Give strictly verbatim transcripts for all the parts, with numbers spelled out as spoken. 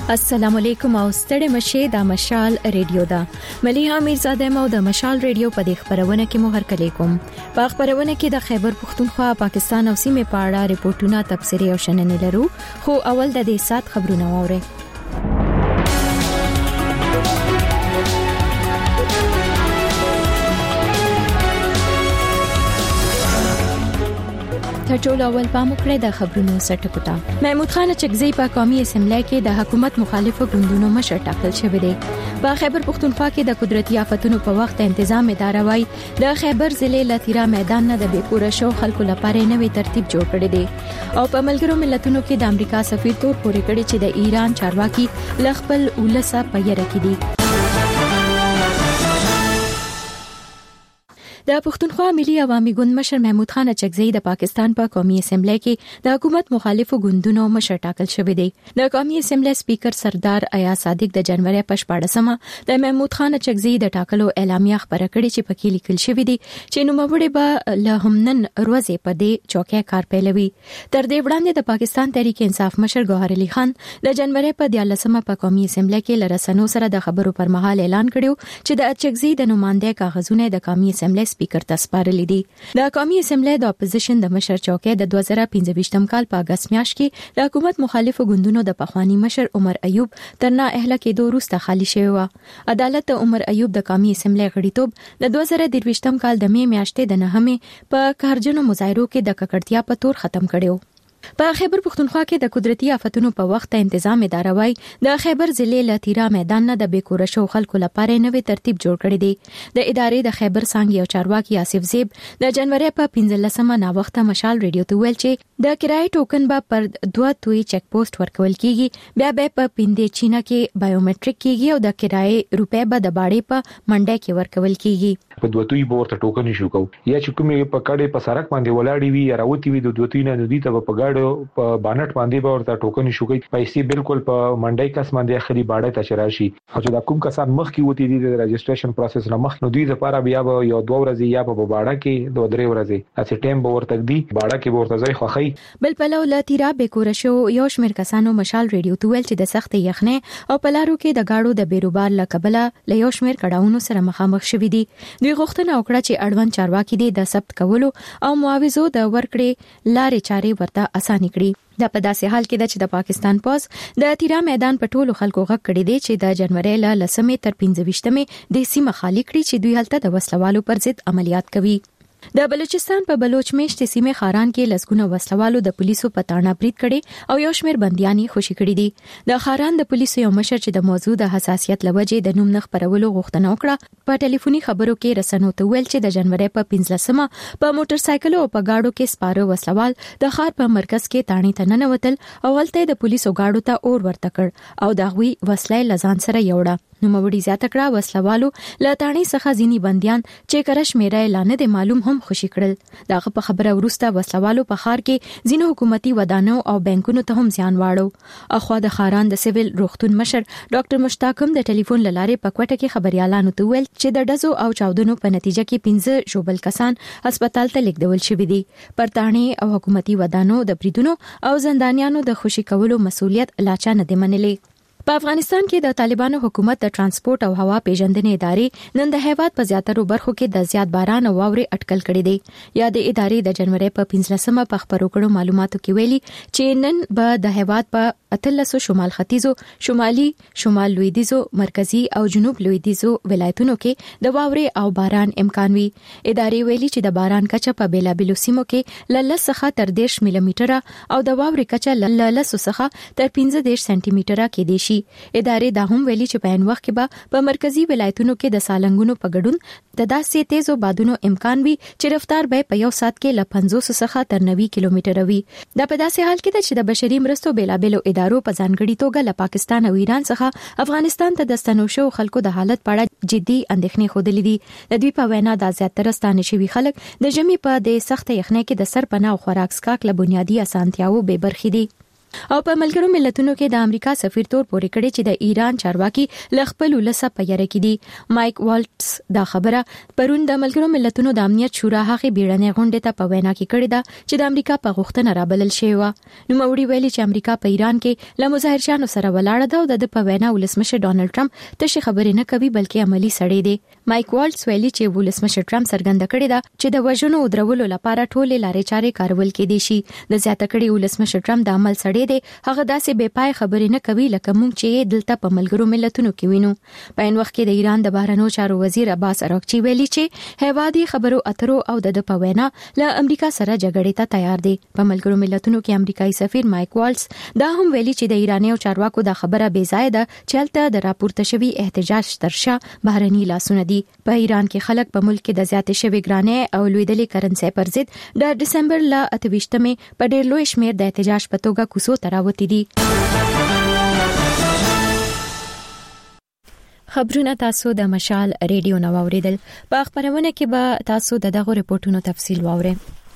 السلام علیکم او ستړي مشه د مشال ریډیو دا مليها میرزاده مو د مشال ریډیو په د خبرونه کې مو هر کله کوم په خبرونه کې د خیبر پختونخوا پاکستان او سیمه په اړه ریپورتونه تبصره او شننې لرو خو اول د دې سات خبرونه وره ټول اول پام کړی د خبرونو سرټکوټه محمود خان چکزی په قومي اسمبلی کې د حکومت مخالفو ګوندونو مشر ټاکل شوی دی په خیبر پختونخوا کې د قدرتي آفتونو په وخت تنظیم اداره وای د خیبر ضلع لتیرا میدان نه د بیکوره شو خلکو لپاره نوې ترتیب جوړ کړی دی او په ملګرو ملتونو کې د امریکا سفیر تور پورې کړی چې د ایران چارواکي لخپل ولسه پیره کړي د پښتونخوا ملي عوامي ګوند مشر محمود خان چکزی د پاکستان په قومي اسمبلی کې د حکومت مخالفو ګوندونو مشر ټاکل شوی دی د قومي اسمبلی سپیکر سردار ایاز صادق د جنوري په شپږمه د محمود خان چکزی د ټاکلو اعلامیه خبره کړې چې پکې لیکل شوی دی چې نوموړي به له همنن روزه په دې چوکۍ کار پیلوي تر دې وړاندې د پاکستان تحریک انصاف مشر ګوهر علي خان د جنوري په دیارلسمه په قومي اسمبلی کې لرسنو سره د خبرو پر مهال اعلان کړو چې د چکزی د نمائنده کاغذونه د قومي اسمبلی سپیکر ته سپارلي دي د قومي اسمبلی د اپوزیشن د مشر چوکۍ د دوه زره پنځه کال په اگست میاشت کې د حکومت مخالفو ګوندونو د پخوانی مشر عمر ایوب ترنا اهله کې دوه وروسته خالی شوی و عدالت عمر ایوب د قومي اسمبلی غړیتوب د دوه زره درویشتم کال د می میاشتې د نهمه په کارجنو مظاهرو کې د ککړتیا په تور ختم کړو په خیبر پختونخوا کې د قدرتي آفتونو په وخت تنظیم اداره وای د خیبر ضلع لتیرا میدان نه د بیکوره شو خلکو لپاره نوې ترتیب جوړ کړی دی د ادارې د خیبر څنګه یو چارواکي آصف زیب د جنوري په پنځلسمه نا وخت مشال ریډیو ته ویل چې د کرایي ټوکن به پر دوه توي چک پوسټ ورکول کیږي بیا به په پیندې چینا کې بایومټریک کیږي او د کرایي روپې به د باړې په منډه کې ورکول کیږي په دوه توي ورته ټوکن شو کو یا چې کومې په کډې په سرک باندې ولاړی وي یا راوتی وي د دوه توي نه دوی ته په په بانټ باندې به ورته ټوکن شو کوي پیسې بالکل په منډای کس باندې اخري باړې ته چرشي او چې دا کوم کسان مخ کې وتی دي د رجسټریشن پروسس نه مخ نو دوی لپاره بیا به یو دوه ورځې یا په باړه کې دوه درې ورځې اته ټیم به ورته دی باړه کې به ورته ځای خوخی بل پلو لتیرا بیکوره شو یو شمیر کسانو مشال ریډیو ته ویل چې د سخت یخنه او پلارو کې د گاډو د بیروبار لکبله له یو شمیر کډاونو سره مخامخ شوې دي دوی غوښتنه وکړه چې اړوند چارواکي دي د ثبت کولو او معاوضو د ورکړې لارې چارې ورته اسانه کړي دا په داسې حال کې ده چې د پاکستان پوز د تیرا میدان په ټولو خلکو غږ کړی دی چې د جنوري ل لسمه تر پنځه د سیمه خالی کړي چې دوی هلته د وسلوالو پر ضد عملیات کوي د بلوچستان په بلوچ میشت سیمه خاران کې لسګونه وسلوالو د پولیسو په تاړه برید کړي او یو شمیر بنديان خوشي کړي دي د خاران د پولیسو یو مشر چې د موضوع د حساسیت لوجې د نوم نخ پرولو غوښتنه وکړه په ټلیفوني خبرو کې رسنو ته ویل چې د جنوري په پنځلسمه په موټر سایکل او په گاډو کې سپاره وسلوال د خار په مرکز کې تاڼي ته ننوتل او ولته د پولیسو گاډو ته اور ورته کړ او دغوی وسلې لزان سره یوړه نو موړي زیاته کړه وسلوالو لاتانی څخه ځینی بنديان چې کرش میرای لانه د معلوم هم خوشي کړل داغه په خبره ورسته وسلوالو په خار کې ځینو حکومتي ودانو او بانکونو ته هم ځان واړو اخوا د خاران د سیویل روغتون مشر ډاکټر مشتاقم د ټلیفون لاره په کوټه کې خبريالانو ته ویل چې د ډزو او چاودنو په نتیجه کې پنځه شوبل کسان هسپتال ته لیږدول شوي دي پرتانی او حکومتي ودانو د بریدونو او زندانیانو د خوشي کولو مسولیت لاچا نه دی منلې په افغانستان کې د طالبانو حکومت د ترانسپورت او هوا پیژندنې ادارې نن د هیواد په زیاترو برخو کې د زیات باران او واورې اټکل کړي دي یا د ادارې د جنوري په پنځلسمه په خبرو کړو معلوماتو کې ویلي چې نن به د هیواد په اتلسو شمال ختیځو شمالي شمال لویدیځو مرکزی او جنوب لویدیځو ولایتونو کې د واورې او باران امکان وي ادارې ویلي چې د باران کچه په بیلابیلو سیمو کې لږ څخه تر دېرش ملي میټره او د واورې کچه لږ څخه تر پنځه دېرش سانتي میټره کې دي شي ادارې دا هم ویلي چې په ان وخت کې به په مرکزی ولایتونو کې د سالنګونو په ګډون د داسې تیزو بادونو امکان وي چې رفتار به په یو سات کې ل پنځوس څخه تر نوي کیلومتره وي دا په داسې حال کې ده چې د بشري مرستو بیلابیلو ادارو په ځانګړي توګه له پاکستان او ایران څخه افغانستان ته د ستنو شو خلکو د حالت په اړه جدي اندېښنې خوده دي د دوی په وینا د زیاتره ستانه شوي خلک د ژمي په د سخت یخنۍ کې د سر پناه او خوراک سکاک له بنیادی اسانتیاو به برخې دي او په ملګرو ملتونو کې د امریکا سفیر تور پورې کړی چې د ایران چارواکي لخپل ولسه په یاره کې دي. مایک والټس دا خبره پرون د ملګرو ملتونو د امنیت شورا هغه بیړنۍ غونډه ته په وینا کې کړې ده چې د امریکا په غوښتنه رابلل شوی و. نو موري ویلي چې امریکا په ایران کې له مظاهرچیانو سره ولاړه ده او د په وینا ولسمشر ډانلډ ټرمپ تشه خبرې نه کوي بلکې عملی سړی دی. مایک والټس ویلي چې ولسمشر ټرمپ څرګنده کړی ده چې د وژنو او درولو لپاره ټولې لارې چارې کارول کېدې شي. د زیاته کړي ولسمشر ټرمپ د عمل سړی دی هغه داسې بے پای خبرې نه کوي لکه مونږ چې دلته په ملګرو ملتونو کې وینو. په ان وخت کې د ایران د بهرنیو چارو وزیر عباس اراغچی ویلي چې هیوادي خبرو اترو او د په وینا له امریکا سره جګړې ته تیار دي. په ملګرو ملتونو کې امریکایي سفیر مایک والټس دا هم ویلي چې د ایرانیو چارواکو د خبره بې ځای ده چې هلته د راپورته شوی احتجاج ترشا بهرني لاسونه دي. په ایران کې خلک په ملک کې د زیاتې شوی ګرانې او لویدلې کرنسي پر ضد د دسمبر ل اتهشتمه په ډېر لوی شمیر د احتجاج په توګه کوڅو ته راوتي دي. خبرونه تاسو د مشال ریډیو نو اوریدل. په خبرونه کې به تاسو د دغه ریپورتونو تفصیل واورئ.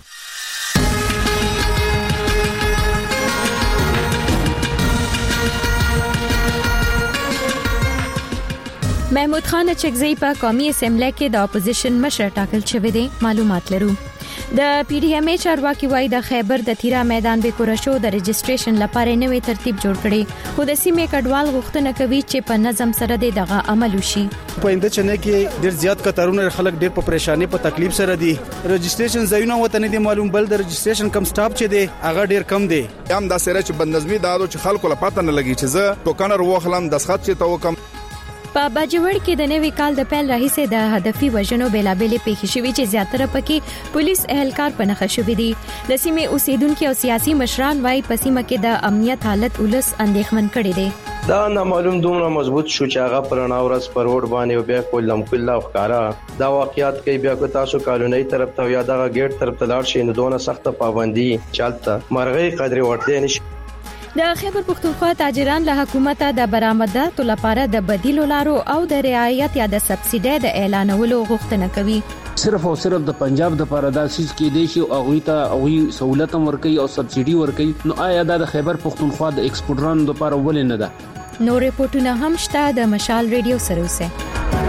محمود خان چغزی په قومي اسمبلی کې د اپوزیشن مشر ټاکل شوی دی. معلومات لرو. د پی ډی ایم ای چارواکي وایي د خیبر د تیرا میدان به کورشو د رجسټریشن لپاره نوې ترتیب جوړ کړي خو د سیمې کډوال غوښتنه کوي چې په نظم سره دغه عمل وشي. په انده چنه کې ډېر زیات کتارونه خلک ډېر په پریشانی په تکلیف سره دي. رجسټریشن ځایونه وته نه دي معلوم بل د رجسټریشن کم سټاپ چې دی هغه ډېر کم دی. هم دا سره چې بندنظمي دادو چې خلکو لپاره نه لګي چې زه ټوکانر وخلم د سخت چې توکم. په باجوړ کې د نوي کال د پیل راهیسه د هدفي وژنو بیلابېلې پیښې شوې چې زیاتره پکې پولیس اهلکار په نخښه شوې دي. د سیمې اوسیدونکو او سیاسي مشران وايي په سیمه کې د امنیت حالت ولس اندېښمن کړي دي. دا نامعلوم دومره مضبوط شو چې هغه پرنا ورځ پر روډ باندې بیا کولم کله ښکارا دا واقعیت کوي بیا کو تاسو کالونی طرف ته یا دغه گیټ طرف ته لاړ شئ نو دونه سخت پابندي چلته مرغۍ قدر ورته نشي. د خیبر پختونخوا تاجران له حکومت د برآمداتو لپاره د بدیلو لارو او د رعایت یا د سبسیډي د اعلانولو غوښتنه کوي. صرف او صرف د پنجاب د پاراداسیس کې دی شي او هغه ته هغه سہولت ورکړي او سبسیډي ورکړي نو آیا د خیبر پختونخوا د ایکسپورټرانو لپاره ولې نه ده؟ نو ریپورتونه هم شته د مشال ریډیو سره اوسه.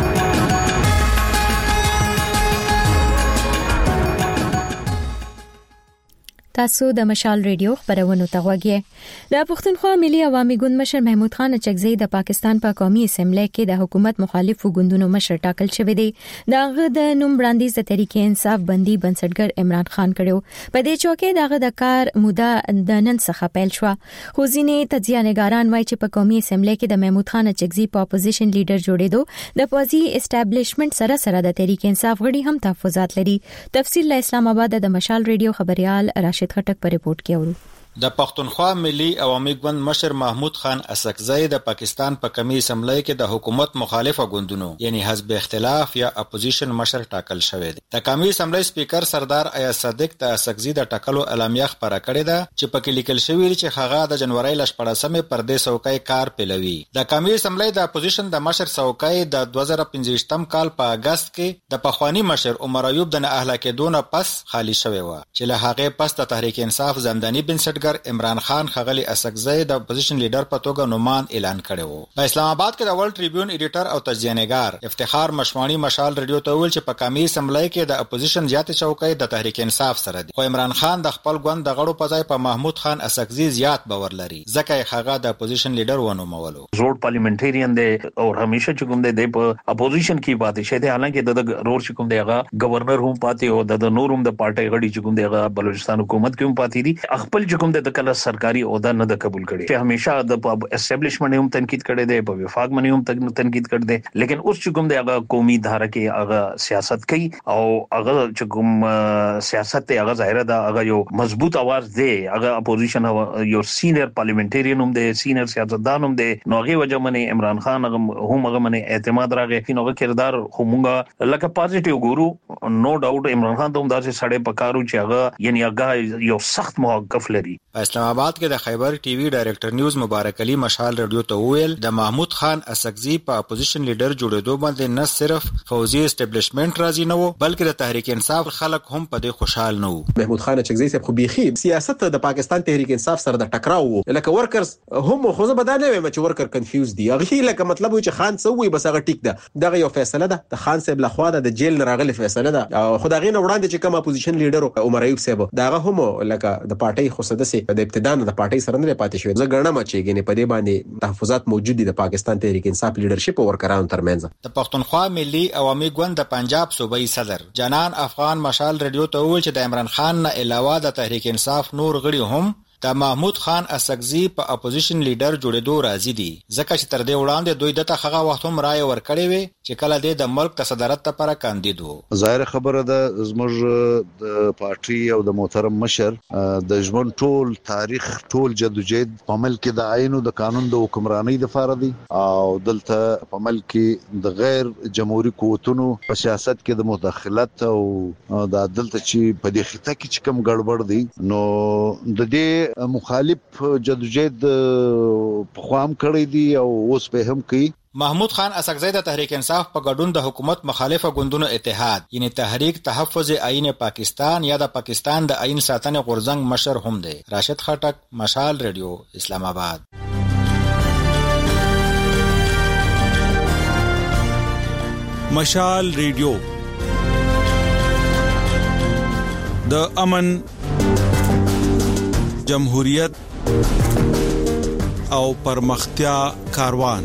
تاسو د مشال ریډیو خبرونه تغوږی. د پښتونخوا ملي عوامي ګوند مشر محمود خان چغزی د پاکستان په قومي اسمبلی کې د حکومت مخالفو ګوندونو مشر ټاکل شوی دی. دغه د نوم وړاندیز د تحریک انصاف بندي بنسټګر عمران خان کړو. په دې چوکې دغه د کار موده د نن څخه پیل شو. خو ځینې تجزیه‌نګاران وایي چې په قومي اسمبلی کې د محمود خان چغزی په اپوزیشن لیډر جوړېدو د پوزي اسټابلیشمنت سره سره د تحریک انصاف غړي هم تحفظات لري. تفصیل له اسلام آباد د مشال ریډیو خبريال راشد خټک په ریپورت کې اورو. د پښتونخوا ملي عوامي ګوند مشر محمود خان اسکزی د پاکستان په قومي اسمبلی کې د حکومت مخالفه ګوندونو یعنی حزب اختلاف یا اپوزیشن مشر ټاکل شوی دی. د قومي اسمبلی سپیکر سردار ایاز صادق د اسکزی د ټاکلو اعلامیه خبره کړې ده چې پکې لیکل شوی چې هغه د جنوري لشپړسمې پر دې څوکۍ کار پیلوي. د قومي اسمبلی د اپوزیشن د مشر څوکۍ د دوه زره پنځه کال په اگست کې د پخوانی مشر عمر ایوب د نه اهله کېدو پس خالی شوی و چې له هغه پس د تحریک انصاف زنداني بنسټ عمران خان خغلی اسکزی د اپوزیشن لیډر په توګه نومان اعلان کړی وو. په اسلام آباد کې د ورلد ټریبیون ایډیټر او تجزیه‌نګار افتخار مشوانی مشال ریډیو ته ویل چې په قومي اسمبلی کې د اپوزیشن زیات چوکۍ د تحریک انصاف سره دي. خو عمران خان د خپل ګوند د غړو په ځای په محمود خان اسکزی زیات باور لري ځکه یې هغه د اپوزیشن لیډر ونومولو. زوړ پارلیمنټریان دی او همیشه چې کوم دی د اپوزیشن کې پاتې شه دی حالانکه د رور چې کوم دی هغه گورنر هم پاتې او د نورم د پارټي غړي چې کوم دی هغه بلوچستان حکومت کې هم پاتې دي. خپل چې کوم دی د کله سرکاري عہده نه د قبول کړي چې همیشه د اسټابلیشمنت هم تنقید کړي دی په وفاق باندې هم تنقید کړي دی لیکن اوس چې کوم دی هغه قومي دھاره کې هغه سیاست کوي او هغه چې کوم سیاست ته هغه ظاهر ده هغه یو مضبوط आवाज دی هغه اپوزیشن یو سینیئر پارلیمنټریان هم دی سینیئر سیاستدان هم دی نو هغه وجه باندې عمران خان هم هغه باندې اعتماد راغی نو هغه کردار همغه لکه پازیټیو ګورو نو ډاوټ عمران خان ته هم داسې سړی پکارو چې هغه یعنی هغه یو سخت موقف لري. اسلام آباد کې د خیبر ټي وي ډایریکټر نیوز مبارک علي مشال رادیو ته وویل د محمود خان اسقزي په اپوزیشن لیډر جوړېدو باندې نه صرف فوزي اسټابلیشمنت راضي نه وو بلکې د تحریک انصاف خلک هم په دې خوشحال نه وو. محمود خان اسقزي صاحب خو بيخي سیاست د پاکستان تحریک انصاف سره د ټکراو وو لکه ورکرز هم خو زه بدانه وایم چې ورکر کنفیوز دي هغه لکه مطلب و چې خان څه وي بس هغه ټیک ده دغه یو فیصله ده د خان صاحب لخوا د جیل راغلي فیصله ده او خدای نه وړاندې چې کوم اپوزیشن لیډر عمر ایوب صاحب دغه هم لکه د پارټي خو سدسي د ابتدا نه د پارټي سره نه پاتې شو. زه ګڼم چې ګنې په دې باندې تحفظات موجود دي د پاکستان تحریک انصاف لیډرشپ او ورکرانو ترمنځ. د پښتونخوا ملي عوامي ګوند د پنجاب صوبایي صدر جنان افغان مشال رادیو ته وویل چې د عمران خان نه علاوه د تحریک انصاف نور غړي هم د محمود خان اسقزي په اپوزیشن لیډر جوړېدو راضي دي ځکه چې تر دې وړاندې دوی دته هغه وخت هم رائے ورکړې وي چې کله دې د ملک ته صدارت لپاره کاندید وو. ظاهر خبره ده زموږ د پارټي او د محترم مشر د ژوند ټول تاریخ ټول جدوجہد په ملک د عینو د قانون د حکمرانی د فار دي او دلته په ملک د غیر جمهوریت قوتونو په سیاست کې د مداخلت او د دلته چې په دې خطه کې چې کوم ګډوډ دي نو د دې مخالف جدوجہد په خوام کړی دی او اوس په هم کوي. محمود خان اسقزي د تحریک انصاف په ګډون د حکومت مخالفه ګوندونو اتحاد یعنی تحریک تحفظ آئین پاکستان یا د پاکستان د آئین ساتنې غورځنګ مشر هم دی. راشد خټک مشال رادیو اسلام آباد. مشال رادیو د امن جمهوریت او پرمختیا کاروان.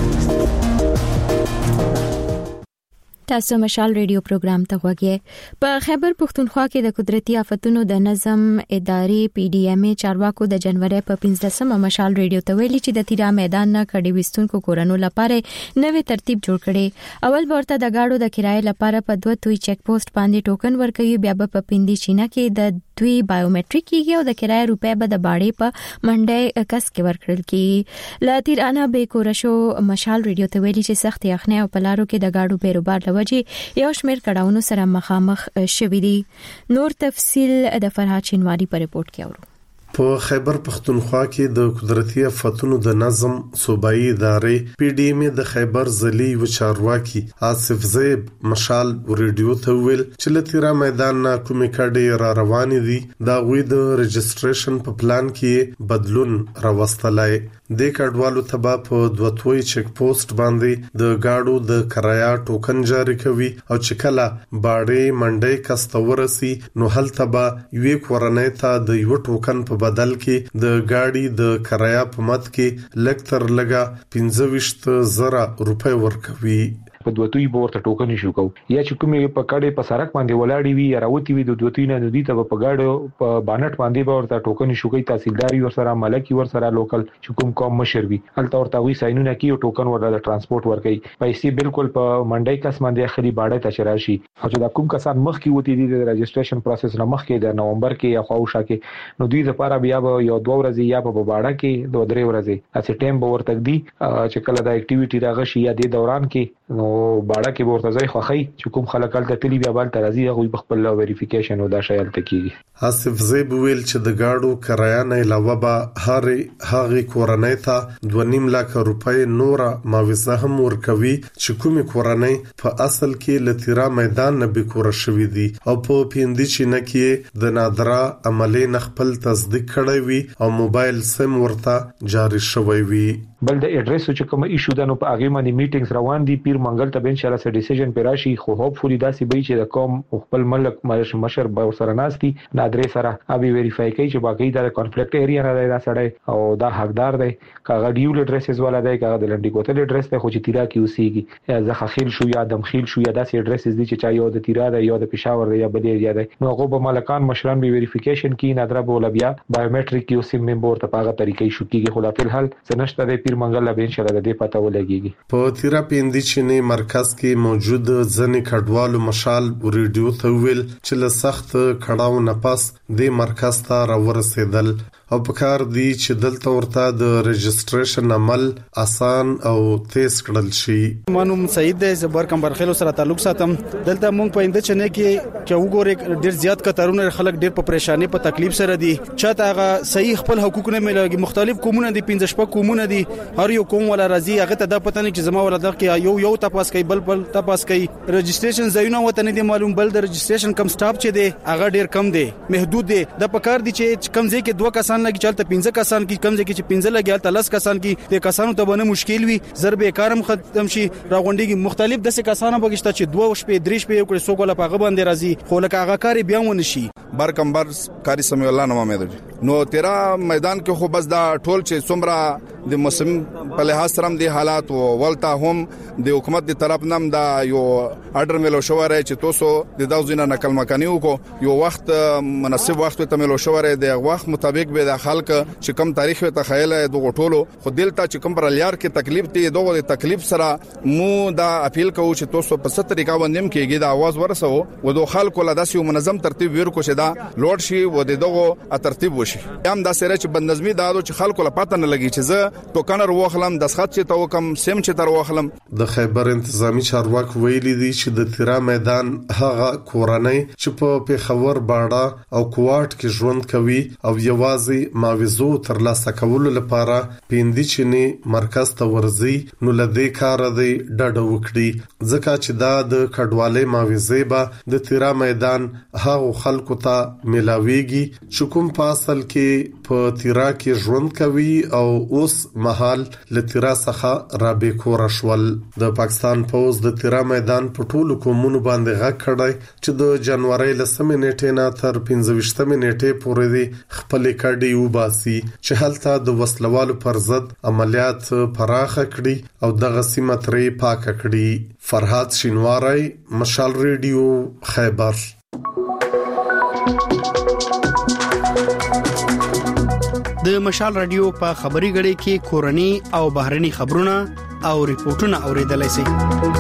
تاسو مشال ریډیو پروگرام ته وګورئ. په خیبر پښتونخوا کې د قدرتي آفتونو د نظم ادارې پی ډی ایم چارواکو د جنوري په پنځلسمه مشال ریډیو ته ویلي چې د تیرا میدان نه کډي وستونکو کورونو لپاره نوې ترتیب جوړ کړي. اول ورته د گاډو د کرایې لپاره په دوه توي چیک پوسټ باندې ټوکن ورکوي بیا په پندي چینا کې د دوی بایومټریک کیږي او د کرایې روپې به د باړې په منډه کس کې ورکړل کی. لا تیرانه به کورشو مشال ریډیو ته ویلي چې سخت یخنۍ او پلارو کې د گاډو بیروبار لوي یو شمیر کډاونو سره مخامخ شوي دي. نور تفصیل د فرهاد شینواری په ریپورت کې اورو. په خیبر پښتونخوا کې د قدرتي آفتونو د نظم صوبایي ادارې پی ډی ایم د خیبر ضلعي و چارواکي آصف زیب مشال ریډیو ته ویل چې لتیرا میدان نه کومې کډې را روانې دي دا غوي د رجسټریشن په پلان کې بدلون راوستلای. د کډوالو تبا په دوتوي چیک پوسټ باندې د گاډو د کرایا ټوکن جاری کوي او چې کله باړې منډې کستورسي نو هل تبا یو کورنۍ ته د یو ټوکن په بدل کې د گاډي د کرایا په مت کې لکتر لگا پنځه ویشت زره روپے ورکوي. په دوتوي بورته ټوکن شو کو یا چې کومې په کډې په سرک باندې ولاړی وي یا راوتی وي د دوتوي نه ندی ته په گاډو په بانټ باندې ورته ټوکن شو کوي تحصیلداري ور سره ملکی ور سره لوکل حکومت کوم مشر وي الته ورته وي ساينونه کیو ټوکن ورته د ترانسپورت ور کوي پیسې بالکل په منډي کس باندې اخري باړه ته چرشي او چې دا کوم کسان مخ کې وتی دي د رجسټریشن پروسس نه مخ کې د نومبر کې یا خواوشا کې نو دوی لپاره بیا به یو دوه ورځې یا په باړه کې دوه درې ورځې اته ټیم به ورته دی چې کله دا اکټیویټي راغشي یا د دوران کې نو باړه کې ورته ځای خوخی چې کوم خلک الته تلی بیا بل ترازی غوي بخپل ویریفیکیشن او دا شایل تکیږي. آصف زیب ویل چې د گاډو کرایا نه علاوه به هر هغه کورنۍ ته دوه نیم لک روپۍ نور معاوضه هم ورکوي چې کومې کورنۍ په اصل کې لتیرا میدان نه به کور شوې دي او په پیندي چینه کې د نادرا عملي نخپل تصدیق کړی وي او موبایل سم ورته جاری شوی وي. بل د اډریس چې کوم ایشو دنو په هغه باندې میټینګز روان دي پیر منګل ته ان شاء الله سره ډیسیژن پر راشي خو هوپ فولي داسي به چې د کوم خپل ملک مشر به سره ناشتي نادري سره ابي ویریفای کوي چې باقي د کانفلیکټ ایریا نه دا سړی او دا حقدار دی کاغه ډیول اډریسز والا دی کاغه د لنډي کوتل اډریس ته خو چې تیرا کې اوسېږي یا زخخیل شو یا دمخیل شو یا داسې اډریسز دي چې چا یو د تیرا دی یو د پېښور دی یا بل ایریا دی نو هغه به مالکان مشران به ویریفیکیشن کوي نادره بوله بیا بایومټریک یو سیم ممبر ته پاغه طریقې شو کیږي خو لا په الحال سنشت د پیر منګل به ان شاء الله د دې پته ولګيږي. په تیرا پیندي چینه مرکز کې موجود ځنې کډوالو مشال ریډیو ته ویل چې له سخت کړهو نه پس د مرکز ته راورسېدل او پکار دی چې دلته ورته د رجستریشن عمل آسان او تیز کړل شي. مانوم سعید دی، زبر کمبر خیلو سره تعلق ساتم. دلته مونږ په انده چنه کې چې وګورې ډیر زیات کتارونه خلک ډیر په پریشانی په تکلیف سره دي. چاته هغه صحیح خپل حقوق نه ملګي. مختلف قومونه دي، پنځه شپږ قومونه دي، هر یو قوم ولا راځي هغه ته دا پته نه چې زما ولا د کې یو یو تاسو کوي بل بل تاسو کوي. رجستریشن ځایونه وته نه دي معلوم، بل د رجستریشن کم سټاپ چې دی هغه ډیر کم دی، محدود دی. د پکار دي چې کم ځای کې دوه کسان لګي، چلته پنځه کسان کې کم ځای کې چې پنځه لګي تلس کسان کې د کسانو ته باندې مشکل وي، ضرب کارم ختم شي راغونډي. مختلف دسه کسانه بغشته چې دوه شپې درې شپې یو کړي سو کوله پاغه باندې راځي، خو لکه هغه کاری بیا ونه شي. بر کمبر کاری سمي الله نوم امید نو تیرا میدان کې خو بس دا ټول چې څومره د موسم په لحاظ سره د حالات او ولتا هم د حکومت د طرف نم دا یو اډر ملو شوره چې تاسو د داوزینه نقل مکانی وکړو، یو وخت مناسب وخت ته ملو شوره د وخت مطابق به د خلک چې کم تاریخ ته خیال د غټولو خو دلته چې کم پر لیار کې تکلیف ته دغه تکلیف سره مو دا اپیل کوو چې تاسو په ست طریقه باندې کېږي د आवाज ورسو او د خلکو له داسې منظم ترتیب ورکو چې دا لوړ شي و د دغه ترتیب وشي. هم دا سره چې بندنظمي دادو چې خلکو له پاتې نه لګي چې زه ټوکن وروخلم د سخت چې تو کم سیم چې تر وروخلم. د خیبر انتظامی چارواک ویلي دي چې د تیرا میدان هغه کورنۍ چې په پیښور باړه او کوارټ کې ژوند کوي او یوازې ماویزو ترلاسه کولو لپاره پیندي چینی مرکز ته ورځي، نو لدې کار دی ډډه وکړي ځکه چې دا د کډوالۍ ماویزې به د تیرا میدان هغه خلکو ته ملاويږي چې کوم په اصل کې په تیرا کې ژوند کوي او اوس مهال له تیرا څخه را بیکور شول. د پاکستان پوز د تیرا میدان په ټولو کومونو باندې غږ کړی چې د جنوري لسمې نیټې نه تر پنځه ویشتمې نیټې پورې دی خپل کډي وباسي چې هلته د وسلوالو پر ضد عملیات پراخه کړي او دغه سیمه ترې پاکه کړي. فرهاد شینواری، مشال ریډیو، خیبر. د مشال رادیو په خبري غړي کې کورني او بهرني خبرونه او ریپورتونه اوریدلای شئ.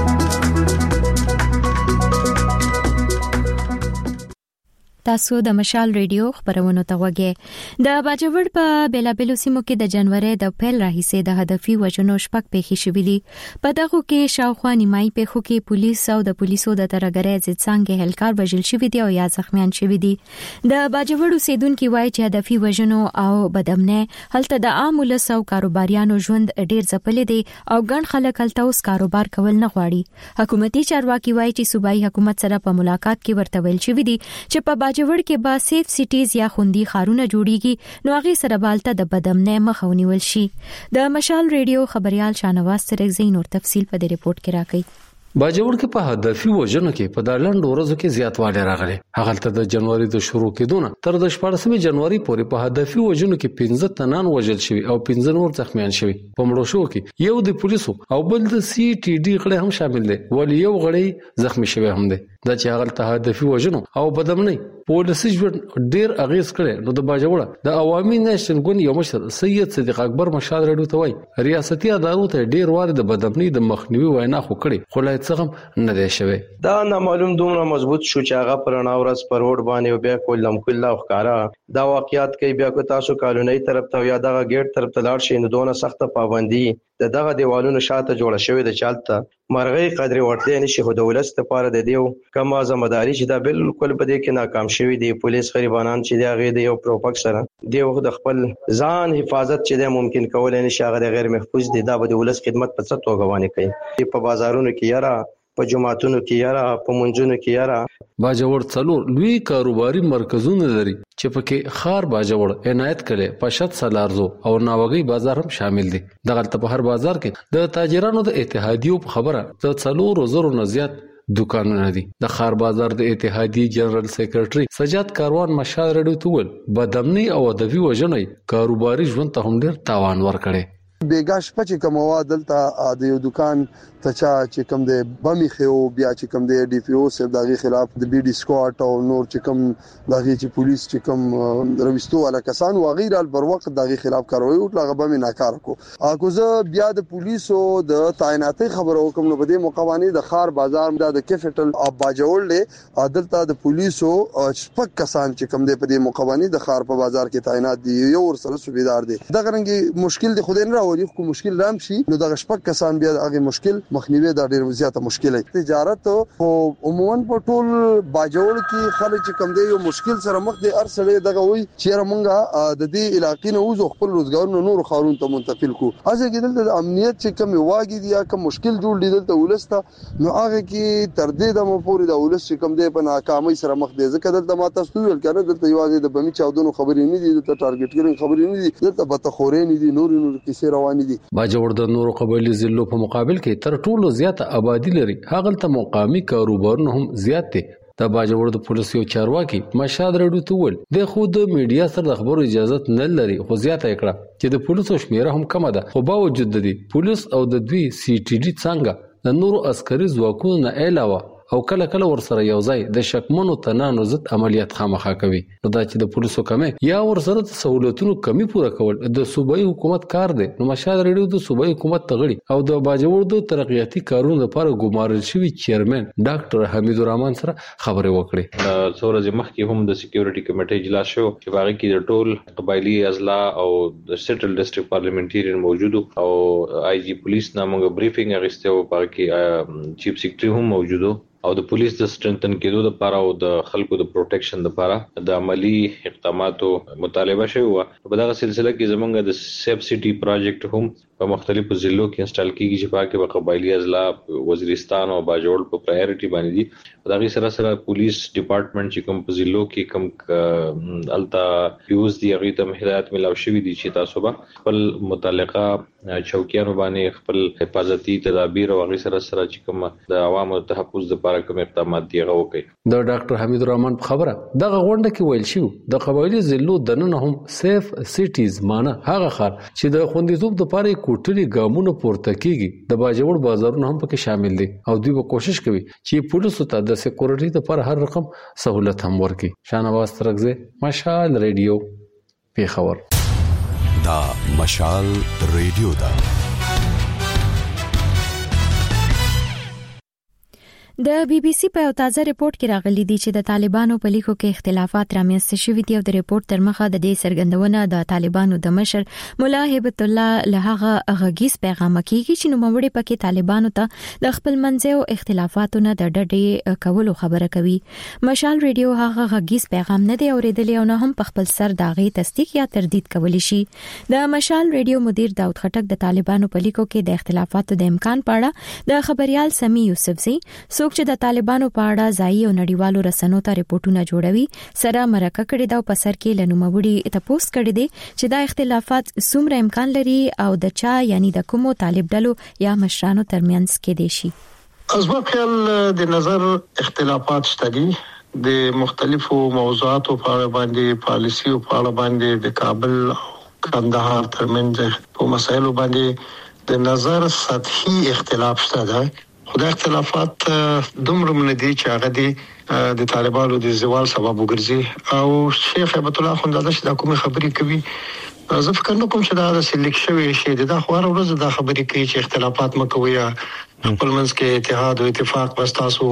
تاسو د مشال ریډیو خبرونه ته وګورئ. د باجوړ په بیلابلو سیمو کې د جنوري د پیل راهیسې د هدفي وژنو شپږ پیښې شوې دي. په دغه کې شاوخوا نیمایي پیښو کې پولیس او د پولیسو د ترګرې ضد څنګه هلکار وژل شوی دي او یا زخمیان شوی دي. د باجوړ اوسیدونکو وایي چې هدفي وژنو او بدامنۍ هلته د عام ولس او کاروباریانو ژوند ډیر ځپل دي او ګڼ خلک هلته اوس کاروبار کول نه غواړي. حکومتي چارواکي وایي چې صوبایي حکومت سره په ملاقات کې ورته ویل شوی دي چې په باجوړ کې با سیف سټیز یا خوندي خارونه جوړیږي، نو هغه سره بالته د بدامنۍ مخ ونیول شي. د مشال ریډیو خبريال شانواز سرګزی نور تفصیل په دې ریپورت کې راکړي. باجوړ کې په هدفي وژنو کې په دالند ورځو کې زیاتوالی راغلی. هغه ته د جنوري د شروع کېدونه تر د شپږمې جنوري پورې په هدفي وژنو کې پنځه تنان وژل شوي او پنځه نور زخمیان شوي. په مړو شو کې یو د پولیسو او بل د سی ټي ډي غړي هم شامل دي، ولی یو غړي زخمی شوی هم دی. دا چې هغه ته هدفي وژنو او بدامنۍ پولیسي ژوند ډیر اغیز کړي. نو د باجوړ د عوامي نېشنل ګوند یو مشر سید صدیق اکبر مشال رډو ته وایي ریاستي ادارو ته ډیر واره د بدامنۍ د مخنیوي وینا خو کړي، خو لا څه نه دی شوی. دا نامعلوم دومره مضبوط شو چې هغه پرانا ورځ پر روډ باندې بیا کولم کله ښکارا دا واقعیت کوي بیا کو تاسو کالونی طرف ته یا دغه گیټ طرف ته لاړ شي نو دونه سخت پابندي د دغه دیوالونو شاته جوړه شوې د چالتہ مرغۍ قدرې ورته نشي خو دولت لپاره د دیو کما ځمداري چې دا بالکل په دې کې ناکام شوی دی. پولیس غریبانان چې دا غي دی او پروپاک سره دیو د خپل ځان حفاظت چې د ممکن کول نه شي غیر محفوظ دي. دا به دولت خدمت په څه توګه باندې کوي په بازارونو کې یاره په جماعتونو کې یاره په منځونو کې یاره. باجوړ څلور لوی کاروباري مرکزونه لري چې پکې خار باجوړ عنایت کړي، پشت سالارزو او ناوګي بازار هم شامل دي. دغه په هر بازار کې د تاجرانو د اتحادیو په خبره د څلور زرو نه زیات دکانونه دي. د خار بازار د اتحادیې جنرال سیکریټري سجاد کاروان مشال رډو تول بدامنۍ او ادبي وژنې کاروباري ژوند ته هم ډیر تاوان ورکړي. بیګاش پچې کومه دلته د یو دکان ته چې کوم د بمی خو بیا چې کوم د ډي پی او سره دغه خلاف د بي ډي سکواډ او نور چې کوم دغه چې پولیس چې کوم رويستو ولا کسان او غیر بر وخت دغه خلاف کاروي او هغه بمی ناکار کو اګه زه بیا د پولیسو د تعیناتي خبرو کوم نو بده مقوانی د خار بازار د کیپټل اف باجوړ له عدالت د پولیسو شپږ کسان چې کوم د په مقوانی د خار په بازار کې تعینات دي یو ور سره سوبیدار دي دغه رنګي مشکل د خودین راوړي خو مشکل رام شي نو دغه شپږ کسان بیا هغه مشکل مخنیوي دا ډیر زیاته مشکل دی تجارت او عموما په ټول باجوړ کې خلک چې کم دی یو مشکل سره مخ دي ارسله دغه وي چې رمنګه د دې علاقې نه وځو خپل روزګار نور خارون ته منتقل کو ازه کې د امنیت چې کم واګي دي یا کم مشکل جوړ دي دلته ولسته نو هغه کې تر دې د مو پوری د ولس چې کم دی په ناکامۍ سره مخ دي ځکه دلته ما تاسو ویل کنه دلته یوازې د بمی چاودنو خبرې نه دي دلته ټارګټ کړي خبرې نه دي دلته به تخورې نه دي نور نور کیسې روان دي باجوړ د نورو قبایلی ضلعو په مقابل کې تر ټولو زیات آبادی لري هغه ته مقامی کاروبارونه هم زیات دي د باجوړ د پولیسو چارواکي مشاد رډو تول د خود میډیا سره د خبرو اجازه نه لري خو زیاته کړه چې د پولیسو شمیره هم کم ده خو باوجود د دې پولیس او د دوی سی ټي ډي څنګه د نورو عسکري ځواکونو نه علاوه او کله کله ورسره یو ځای د شکمنو تنانو ضد عملیات خامخا کوي دا چې د پولیسو کمې یا ورسره د سہولتونو کمی پوره کول د صوبایي حکومت کار دی نو مشاد ریډیو د صوبایي حکومت تغړي او د باجوړ د ترقیاتي کارونو لپاره ګمارل شوی چیرمن ډاکټر حمید الرحمن سره خبرې وکړې څورځ مخکې هم د سکیورټي کمیټې اجلاس شو چې باغ کې د ټول قبایلی اضلاع او د سیټل ډیسټریکټ پارلیمنټریان موجود او آی جی پولیس نامه بریفینګ اغسته او باغ کې چیف سیکریټری هم موجود او د پولیس د سټرنتن کېدو لپاره او د خلکو د پروټیکشن لپاره د عملی اقداماتو مطالبه شوی و په دغه سلسله کې زمونږ د سیف سټي پروجیکټ هم په مختلفو ضلعو کې انسټال کیږي چې پاکه په قبایلی اضلاع وزیرستان او باجوړ په پرایورټي باندې دي دغه سره سره پولیس ډپارټمنټ چې کوم په ضلعو کې کوم التا یوز دی هغه ته هدایت ملاو شوی دي چې تاسو به خپل متعلقه چوکیانو باندې خپل حفاظتي تدابیر او هغه سره سره چې کوم د عوامو تحفظ لپاره کوم اقدامات دی هغه وکړي د ډاکټر حمید الرحمن خبره دغه غونډه کې ویل شو د قبایلی ضلعو دننه هم سیف سټیز معنی هغه خار چې د خوندیتوب لپاره کوټلي ګامونه پورته کیږي د باجوړ بازارونه هم پکې شامل دي او دوی به کوشش کوي چې پولیسو ته د سکیورټي لپاره هر رقم سہولت هم ورکړي شانواز ترغزه مشال ریډیو پیښور دا مشال ریډیو دا د بي بي سي په یو تازه ریپورت کې راغلي دي چې د طالبانو په لیکو کې اختلافات رامنځته شوي دي او د ریپورت تر مخه د دې څرګندونه د طالبانو د مشر مولا هیبت الله له هغه غږیز پیغام کېږي چې نوموړي پکې طالبانو ته د خپل منځو اختلافاتو نه د ډډې کولو خبره کوي مشال ریډیو هغه غږیز پیغام نه دی اوریدلی او نه هم په خپل سر داغي تصدیق یا تردید کولی شي د مشال ریډیو مدیر داود خټک د طالبانو په لیکو کې د اختلافاتو د امکان په اړه د خبريال سمي یوسفزي چې د طالبانو په اړه ځایي او نړیوالو رسنیو ته ریپورتونه جوړوي سره مرکه کړي دا په سر کې لنوموړي تپوس کړي دي چې دا اختلافات څومره امکان لري او د چا یعنی د کومو طالب ډلو یا مشرانو ترمنځ کې دي شي از ما خیال د نظر اختلافات شته دي د مختلفو موضوعاتو په اړه باندې پالیسي او په اړه باندې د کابل او کندهار ترمنځ په مسایلو باندې د نظر سطحي اختلاف شته ده خدای اختلافات دومره مندي چې هغه دي د طالبانو د زوال سبب وګرځي او شیخ هیبت الله خونداده چې د کومه خبرې کوي زه فکر نه کوم چې دا د سلیک شوی شي د خبر ورځ د خبرې کوي چې اختلافات مکوي خپل منځ کې اتحاد او اتفاق واستاسو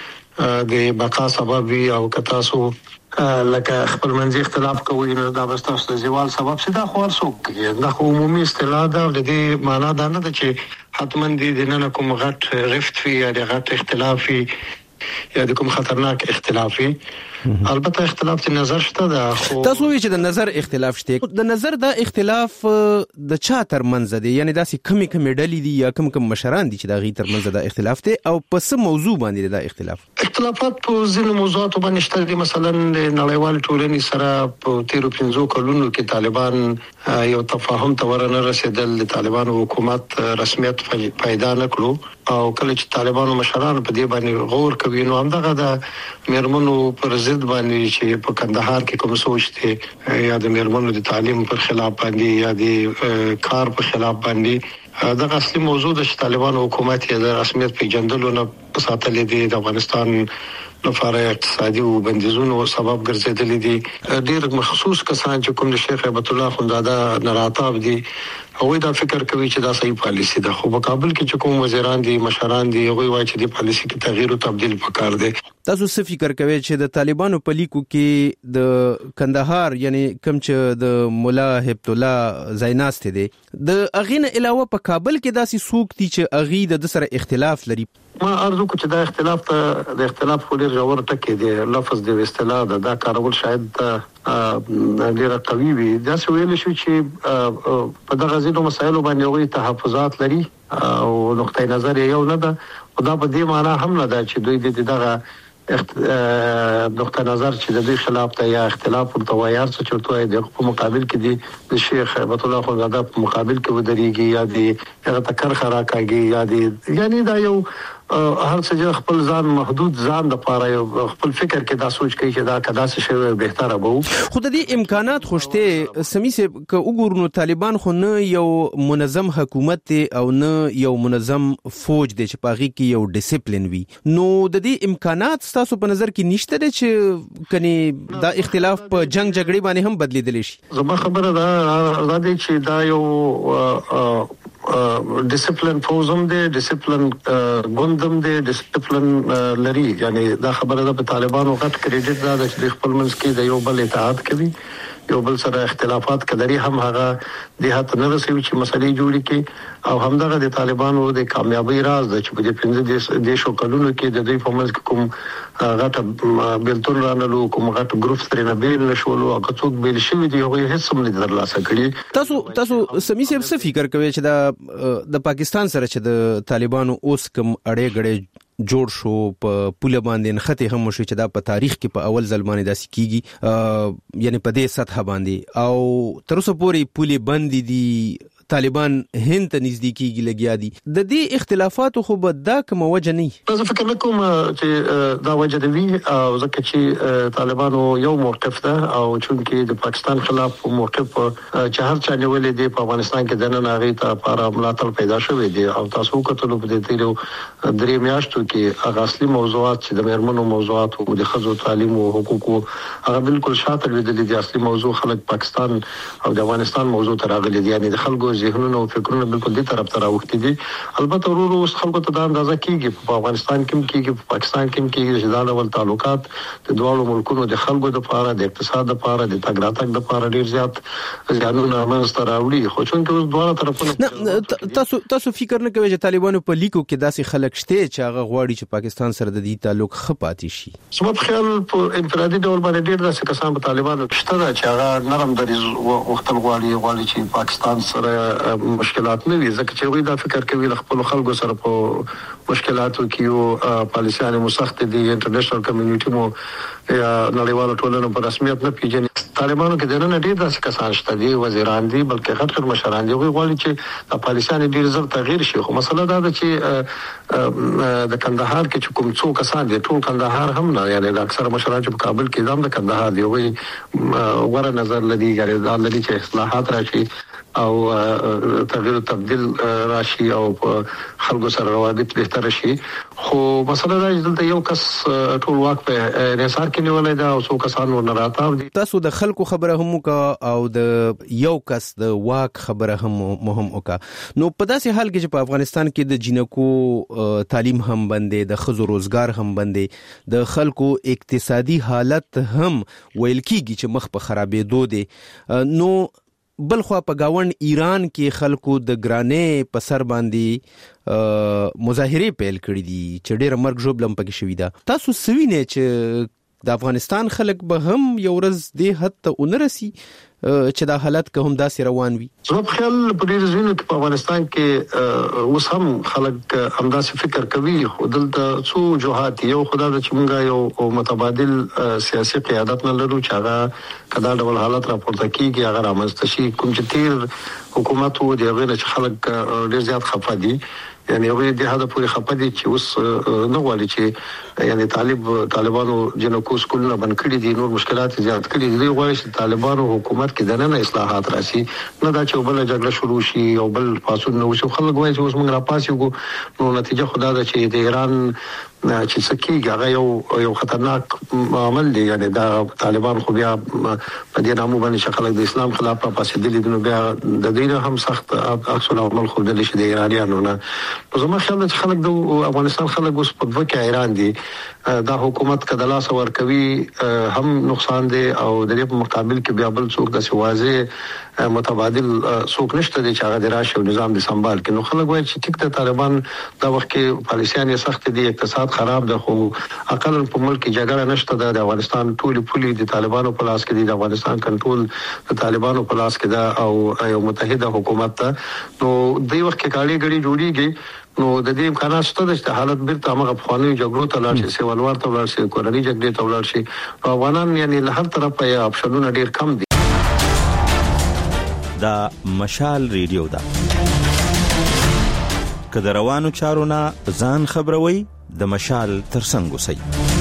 د بقا سبب وي او کتاسو لکه خپل منځي اختلاف کوي نو دا واستاسو د زوال سبب څه دا خو ورسوک دا خو عمومي اصطلاح ده د دې معنا دا نه ده چې حتماً دي د نن کوم غټ رفت وی یا د غټ اختلافي یا د کوم خطرناک اختلافي البته اختلاف د نظر شته دا خو تاسو وی چې د نظر اختلاف شته د نظر دا اختلاف د چا ترمنځ دی یعنی دا سي کمی کمی ډلې دي یا کم کم مشران دي چې دا غي ترمنځ دا اختلاف دی او په څه موضوع باندې دا اختلاف اختلافات په ځینو موضوعاتو باندې شته دي مثلا د نړیوال ټولنې سره په تیرو پنځو کلونو کې طالبان یو تفاهم ته ورنه رسیدل د طالبانو حکومت رسمیت پیدا نکړو او کله چې طالبانو مشران په دې باندې غور کوي نو همدغه د میرمنو پر ضد باندې چې په کندهار کې کوم سوچ ته یا د میرمنو د تعلیم پر خلاف باندې یا د کار په خلاف باندې دا اصلي موضوع د طالبانو حکومت یې د رسمیت پیژندلو نه ساتلې دي د افغانستان لپاره اقتصادي او بندیزونو سبب ګرځیدل دي ډیر مخصوص کسان چې کوم د شیخ هیبت الله خنداده نراتاب دي هغه دا فکر کوي چې دا صحیح پالیسی ده خو په کابل کې چې کوم وزیران دي مشران دي هغه وایي چې د پالیسی کې تغییر او تبديل پکار دي. تاسو څه فکر کوئ چې د طالبانو په لیکو کې د کندهار یعنی کوم چې د مولا هیبت الله زیناست دي د اغینه علاوه په کابل کې داسې سوق دي چې اغي د سره اختلاف لري؟ ما ارزو کو چې دا اختلاف ته د اختلاف خو ډیر ژور ټکی دی لفظ د اصطلاح دا, دا کارول شاید ډیر قوي وي دا څه ویل شو چې په دغه ځینو مسایلو باندې وي تحفظات لري او نقطه نظر یو نه ده او دا په دې معنی هم نه ده چې دوی د دغه نقطه نظر چې د دې خلاف ته یا اختلاف ورته وایي چې چرته د په مقابل کې دي د شیخ هیبت الله خنداده په مقابل کې ودرېږي یا د هغه تکر خرا کوي یا د یعنی دا یو هر څه خپل ځان محدود ځان د پاره خپل فکر کې دا سوچ کوي چې دا کدا څه شی بهتره وو خو د دې امکانات خوشته سمي سه ک وګورنو طالبان خو نه یو منظم حکومت او نه یو منظم فوج دی چې پاغي کې یو ډیسپلین وي نو د دې امکانات تاسو په نظر کې نشته دي چې کني دا اختلاف په جنگ جګړې باندې هم بدلیدل شي؟ زما خبره دا دا دی چې دا یو ډیسپلین فوزم دی ډیسپلین ګوندم دی ډیسپلین لري یعنی دا خبره ده په طالبانو غټ کریډټ دا چې خپل منځ کې د یو بل اتحاد کوي یو بل سره اختلافات کلري هم هغه د هڅه نه رسوي چې مسلې جوړې کړي او همدغه د طالبانو د کامیابی راز د چې په دې پنځه دیشو کلونو کې د دوی په منځ کې کوم غټ بیلتون رانلو کوم غټ ګروپ سره نه بیل نشولو او څوک بیل شوی دی هغه هیڅ هم نه درلاسه کړي. تاسو تاسو سمي څه فکر کوئ چې دا د پاکستان سره چې د طالبانو اوس کوم اړې غړې جوړ شو په پوله باندې نخته هم شو چې دا په تاریخ کې په اول ځل باندې داسې کیږي یعنی په دې سطح باندې او تر اوسه پورې پوله بند دي طالبان هند ته نزدیکیږي لګیا دي د دې اختلافاتو خو به دا کوم وجه نه زه فکر نکوم چې دا وجه دی او ځکه چې طالبانو یو موقف ده او چونکی د پاکستان خلاف موقف چې هر چا نیولې دی په افغانستان کې د نن هغه ته لپاره ملاتړ پیدا شوی دی او تاسو کتلو په دې تیرو درې میاشتو کې هغه اصلي موضوعات چې د میرمنو موضوعات او د خځو تعلیم او حقوقو هغه بالکل شاته لیدل دي اصلي موضوع خلک پاکستان او د افغانستان موضوع ته راغلي دي یعنی د خلکو ذهنونه او فکرونه بالکل دې طرف ته راوختي دي البته ورو ورو خلکو ته دا اندازه کیږي په افغانستان کې کیږي په پاکستان کې کیږي چې دا ډول تعلقات د دوه ملکونو د خلکو د لپاره د اقتصاد لپاره د تګراتک لپاره ډیر زیات ځانونه منځته راوړي خو چې اوس دوه طرفونه تاسو تاسو فکر نه کوئ چې طالبانو په لیکو کې داسې خلک شته چې هغه غواړي چې پاکستان سره د دې تعلق خپاتې شي؟ سمت خیال په انفرادي ډول باندې ډیر داسې کسان په طالبانو شته چې هغه نرم دریز وخت غواړي غواړي چې پاکستان سره مشکلات نه وي ځکه چې وی دا فکر کوي خپل خلکو سره په مشکلاتو کې او پالیسیانه مسخت دي انټرنیشنل کمیونټي مو یا نړیواله ټولنه په رسمیت نه پیژني طالبانو کې د نن ډیر داسې کسان شته دي وزیران دي بلکې غټ غټ مشران دي غواړي چې د پالیسیانه ډیر زر تغییر شي خو مسله دا ده چې د کندهار کې کوم څو کسان دي ټول کندهار هم نه یعنی د اکثر مشران چې په کابل کې ځم د کندهار دی وی ور نظر لدی غړي دا لدی چې اصلاحات راشي او تغییر او تبديل راشي او خلکو سره روابط بهتر شي خو مسله دا چې دلته یو کس ټول واک په انحصار کې نیولای دا او څو کسان ورنه راتاو دي. تاسو د خلکو خبره هم وکا او د یو کس د واک خبره هم مهم وکا نو په داسې حال کې چې په افغانستان کې د جنکو تعلیم هم بندې د خزو روزګار هم بندې د خلکو اقتصادي حالت هم ویل کیږي چې مخ په خرابېدو دي نو بل خو په گاوند ایران کې خلکو د ګرانې په سر باندې مظاهره پیل کړې دي چې ډېر مرګ ژوبلم پکې شوې ده تاسو سوینه چې د افغانستان خلک به هم یو ورځ د حد ته ونرسي چې دا حالت که هم داسې روان وي؟ زما په خیال په ډېر ځینو کې په افغانستان کې اوس هم خلک همداسې فکر کوي خو دلته څو وجوهات یو خدا د چې مونږ یو متبادل سیاسي قیادت نه لرو چې هغه کدا ډول حالت راپورته کیږي هغه رامنځته شي کوم چې تیر حکومت وو دی هغه چې خلک ډېر زیات خفه دي یعنی هغه د هدا پورې خپدي چې اوس نه غواړي چې یعنی طالب طالبانو جنکو سکولونه بند کړي دي نور مشکلات زیات کړي دي غواړي چې طالبانو حکومت کې دنه اصلاحات راشي نه دا چې بل جګړه شروع شي او بل پاسون نو شو خلک وایي چې اوس موږ را پاسیو نو نتیجه خدا ده چې د ایران چې سکیږي هغه یو یو خطرناک عمل دی یعنی دا طالبان خو بیا په دې نامو باندې شخلک د اسلام خلاف په پاسې دي دي نو بیا د دینه هم سخت عکس العمل خو د لشي د ایرانیانو نه نو زما خیال چې خلک د افغانستان خلک اوس په وکه ایران دي دا حکومت کله لاس ور کوي هم نقصان دی او د دې په مقابل کې بیا بل څوک د سوازه متبادل څوک نشته چې هغه د راشي او نظام د سنبال کې نو خلک وایي چې ټیک ته طالبان دا وخت کې پالیسیان سخت دي اقتصاد خراب ده خو اقل په ملک کې جګړه نشته د افغانستان ټول پولي د طالبانو په لاس کې دي د افغانستان کنټرول د طالبانو په لاس کې ده او یو متحده حکومت ته نو د وخت کې کاړي غړي جوړیږي نو د دې امکانات شته چې حالت بیرته هغه افغاني جګړو ته لاړ شي سیوالوار ته لاړ شي کورنۍ جګړې ته لاړ شي افغانان یعنی له هر طرفه یې اپشنونه ډیر کم دي دا مشال ریډیو دا که د روانو چارو نه ځان خبروي د مشال ترڅنګ اوسئ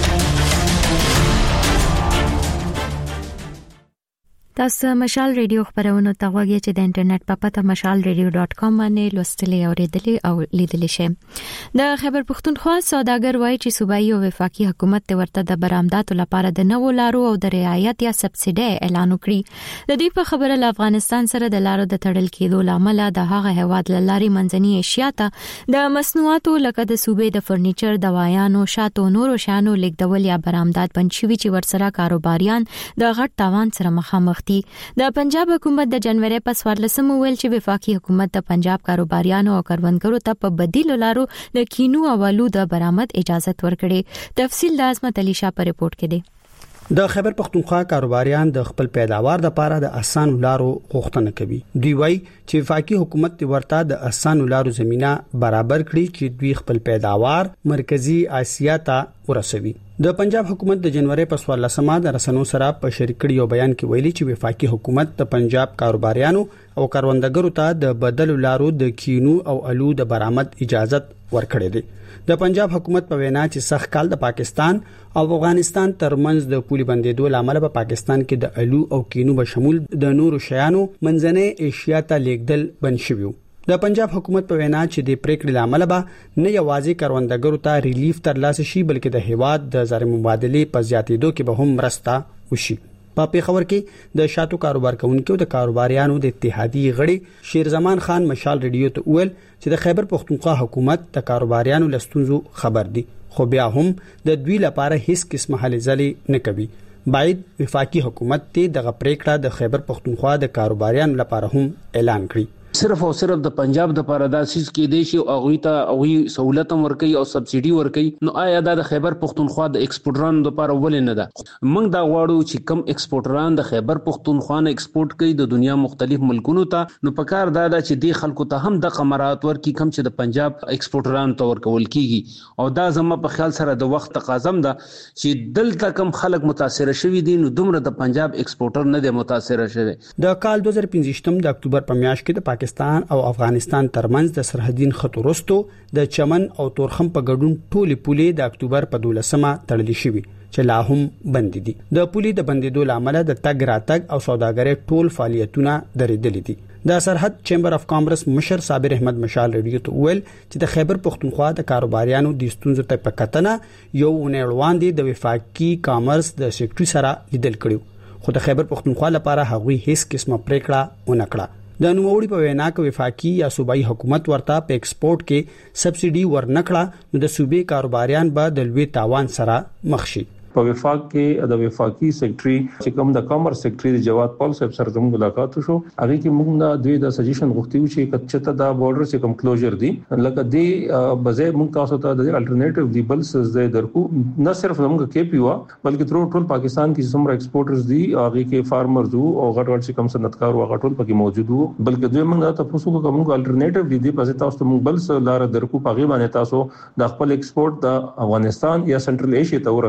تاسو مشال ریډیو خبرونه ته غوږی چې د انټرنیټ په پته مشال ریډیو ډاٹ کام باندې لوستلې او ریډلې او لیدلې شي د خیبر پختونخوا سوداګر وایي چې صوبایي او وفاقي حکومت ته ورته د برآمداتو لپاره د نوو لارو او د رعایت یا سبسیډي اعلان وکړي د دې په خبره ل افغانستان سره د لارو د تړل کېدو لامل د هغه هواد لاري منځني ایشیا ته د مصنوعاتو لکه د صوبې د فرنیچر دوايانو شاتو نورو شانو لیکدول یا برآمدات بنشوي چې ورسره کاروباریان د غټ تاوان سره مخامخ د پنجاب حکومت د جنوري په سوارلسمه ویل چې وفاقي حکومت د پنجاب کاروباریانو او کاروونګرو ته په بدیل لارو د کینو او آلو د برآمد اجازه ورکړي تفصیل د عظمت علي شاه په ریپورت کې دی د خیبر پختونخوا کاروباریان د خپل پیداوار لپاره د اسان لارو غوښتنه کوي دوی وایي چې وفاقي حکومت ورته د اسان لارو زمينه برابر کړي چې دوی خپل پیداوار مرکزی اسیا ته ورسوي د پنجاب حکومت د جنوري په سوالسمه د رسنو سره په شریکړی یو بیان کې ویلي چې وفاقي حکومت د پنجاب کاروباریانو او کاروندګرو ته د بدل لارو د کینو او الو د برآمد اجازه ورکړې ده د پنجاب حکومت په وینا چې سخت کال د پاکستان او افغانستان ترمنځ د پولي بندیدو لامل په پاکستان کې د الو او کینو به شمول د نورو شیانو منځنۍ ایشیا ته لیږدل بند شوی د پنجاب حکومت په وینا چې د پریکړې لامل به نه یوازې کاروندګرو ته ریلیف ترلاسه شي بلکې د هیواد د زر مبادله په زیاتېدو کې به هم مرسته وشي په پیښور کې د شاتو کاروبار کوونکو د کاروباریانو د اتحادیې غړي شیر زمان خان مشال ریډیو ته ویل چې د خیبر پختونخوا حکومت د کاروباریانو لستونزو خبر دي خو بیا هم د دوی لپاره هیڅ قسمه حل ځلې نه کوي باید وفاقي حکومت ته د غپریکړه د خیبر پختونخوا د کاروباریانو لپاره هم اعلان کړي صرف او صرف د پنجاب د لپاره د اساس کې دی چې هغه ته هغه سہولت ورکړي او سبسيډي ورکړي نو آیا دا د خیبر پختونخوا د ایکسپورټرانو لپاره ولې نه ده موږ دا غواړو چې کم ایکسپورټران د خیبر پختونخوا نه ایکسپورټ کوي د دنیا مختلف ملکونو ته نو پکار دا ده چې د خلکو ته هم د قمرات ورکړي کم چې د پنجاب ایکسپورټران ته ورکول کیږي او دا زموږ په خیال سره د وخت تقاضم ده چې دلته کم خلک متاثر شوي دي نو دومره د پنجاب ایکسپورټر نه دي متاثر شوي د کال دوه هزار پنځه د اکتوبر په میاشت کې د پاکستان او افغانستان ترمنځ د سرحدین خط وروسته د چمن او تورخم په ګډون ټولې پولې د اکتوبر په دولسمه تړلې شوې چې لا هم بند دي د پولې د بندیدو لامل د تګ راتګ او سوداګرۍ ټول فعالیتونه درېدلې دي د سرحد چیمبر اف کانګرس مشر صابر احمد مشال ریډیو ته ویل چې د خیبر پختونخوا د کاروباریانو د ستونزو ته په کتنه یو ونړوان دي د وفاقي کامرس د سېکټري سره لیدل کړو خو د خیبر پختونخوا لپاره هغوی هیڅ قسمه پریکړه ونه کړه د نوموړي په وینا کې وفاقي یا صوبایي حکومت ورته په ایکسپورټ کې سبسيډي ورنکړه نو د صوبې کاروباریان به د لوی تاوان سره مخ شي په وفاق کې د وفاقي سېکټري چې کوم د کامرس سېکټري د جواد پال صاحب سره زموږ ملاقات وشو هغه کې موږ د دوی د سجیشن غوښتیو چې کچته د بورډر چې کوم کلوزر دي لکه دی بځای موږ تاسو ته د الټرنیټیو دی بل څه درکو نه صرف موږ کې پیوا بلکې تر ټول پاکستان کې څومره ایکسپورټرز دي هغه کې فارمرز او غټ غټ چې کوم صنعتکار او غټول پکې موجود وو بلکې دوی موږ ته پوسو کوم الټرنیټیو دی په تاسو ته موږ بل څه لار درکو پغې باندې تاسو د خپل ایکسپورټ د افغانستان یا سنټرل ایشیا ته ورسوي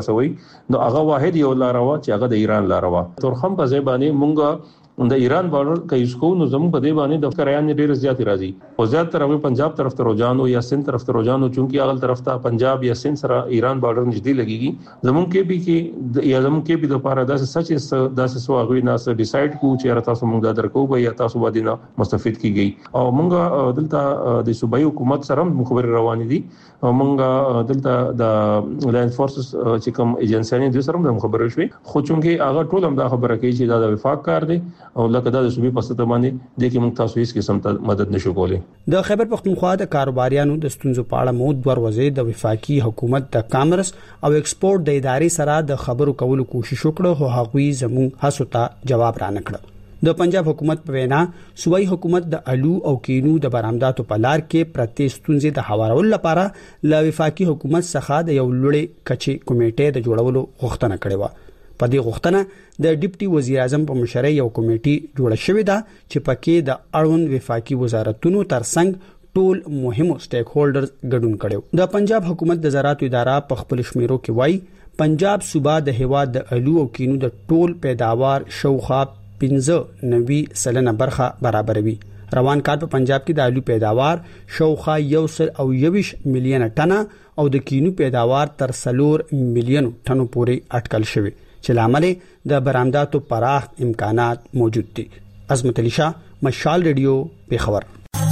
نو هغه واحد یو لار وا چې هغه د ایران لار وا تورخم په ځای باندې مونږه د ایران بارډر کایس کو نو زموږ په دې باندې د کریان ډېر زیات راځي او زیات تر هغه پنجاب طرف ته روجانو یا سند طرف ته روجانو چونکی هغه طرف ته پنجاب یا سند سره ایران بارډر نږدې لګيږي زموږ کې به کې یا زموږ کې به د پاره داسې سچ داسې سو هغه نه سره ډیسایډ کو چې تاسو مونږ درکو به یا تاسو باندې نه مستفید کیږي او مونږ دلته د صوبایي حکومت سره مخبر روان دي او مونږ دلته د لاین فورسز چې کوم ایجنسیانه دي سره مخبر شوي خو چونکی هغه ټول هم دا خبره کوي چې دا د وفاق کار دی او لکه دا د صوبې په ستته باندې د کوم تاسو هیڅ قسم ته مدد نشو کولای. د خیبر پختونخوا د کاروباریانو د ستونزو په اړه مو د وزیر د وفاقي حکومت د کامرس او ایکسپورټ د ادارې سره د خبرو کولو کوشش وکړه خو هغوی زمو هڅو ته جواب را نکړ. د پنجاب حکومت په وینا صوبایي حکومت د الو او کینو د برآمداتو په لار کې پرتېستونځي د هوارول لپاره ل وفاقي حکومت څخه د یو لوړې کچې کمیټې د جوړولو غوښتنه کړې و. په دې غوښتنه د ډیپټي وزیر اعظم په مشرۍ یو کمیټي جوړه شوې ده چې پکې د اړوند وفاقي وزارتونو ترڅنګ ټول مهمو سټیک هولډرز ګډون کړي. د پنجاب حکومت د زراعت اداره په خپل شمیرو کې وایي پنجاب صوبا د هیواد د الو او کینو د ټول پیداوار شوخه پنځه نوي سلنه برخه برابروي. روان کال په پنجاب کې د الو پیداوار شوخه یو سل او یوش میلیون ټنه او د کینو پیداوار تر سلور میلیون ټنو پورې اټکل شوی چې لامل د برآمداتو پراخ امکانات موجود دي. عظمت علي شاه، مشال ریډیو، پیښور.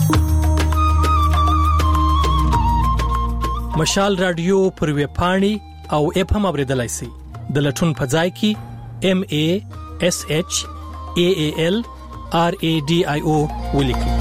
مشال رادیو پر ویب پاڼې او اپ هم اوریدلای شئ. د لټون په ځای کې ام ا اس اچ ا ا ال ار ا ډي آی او ولیکئ.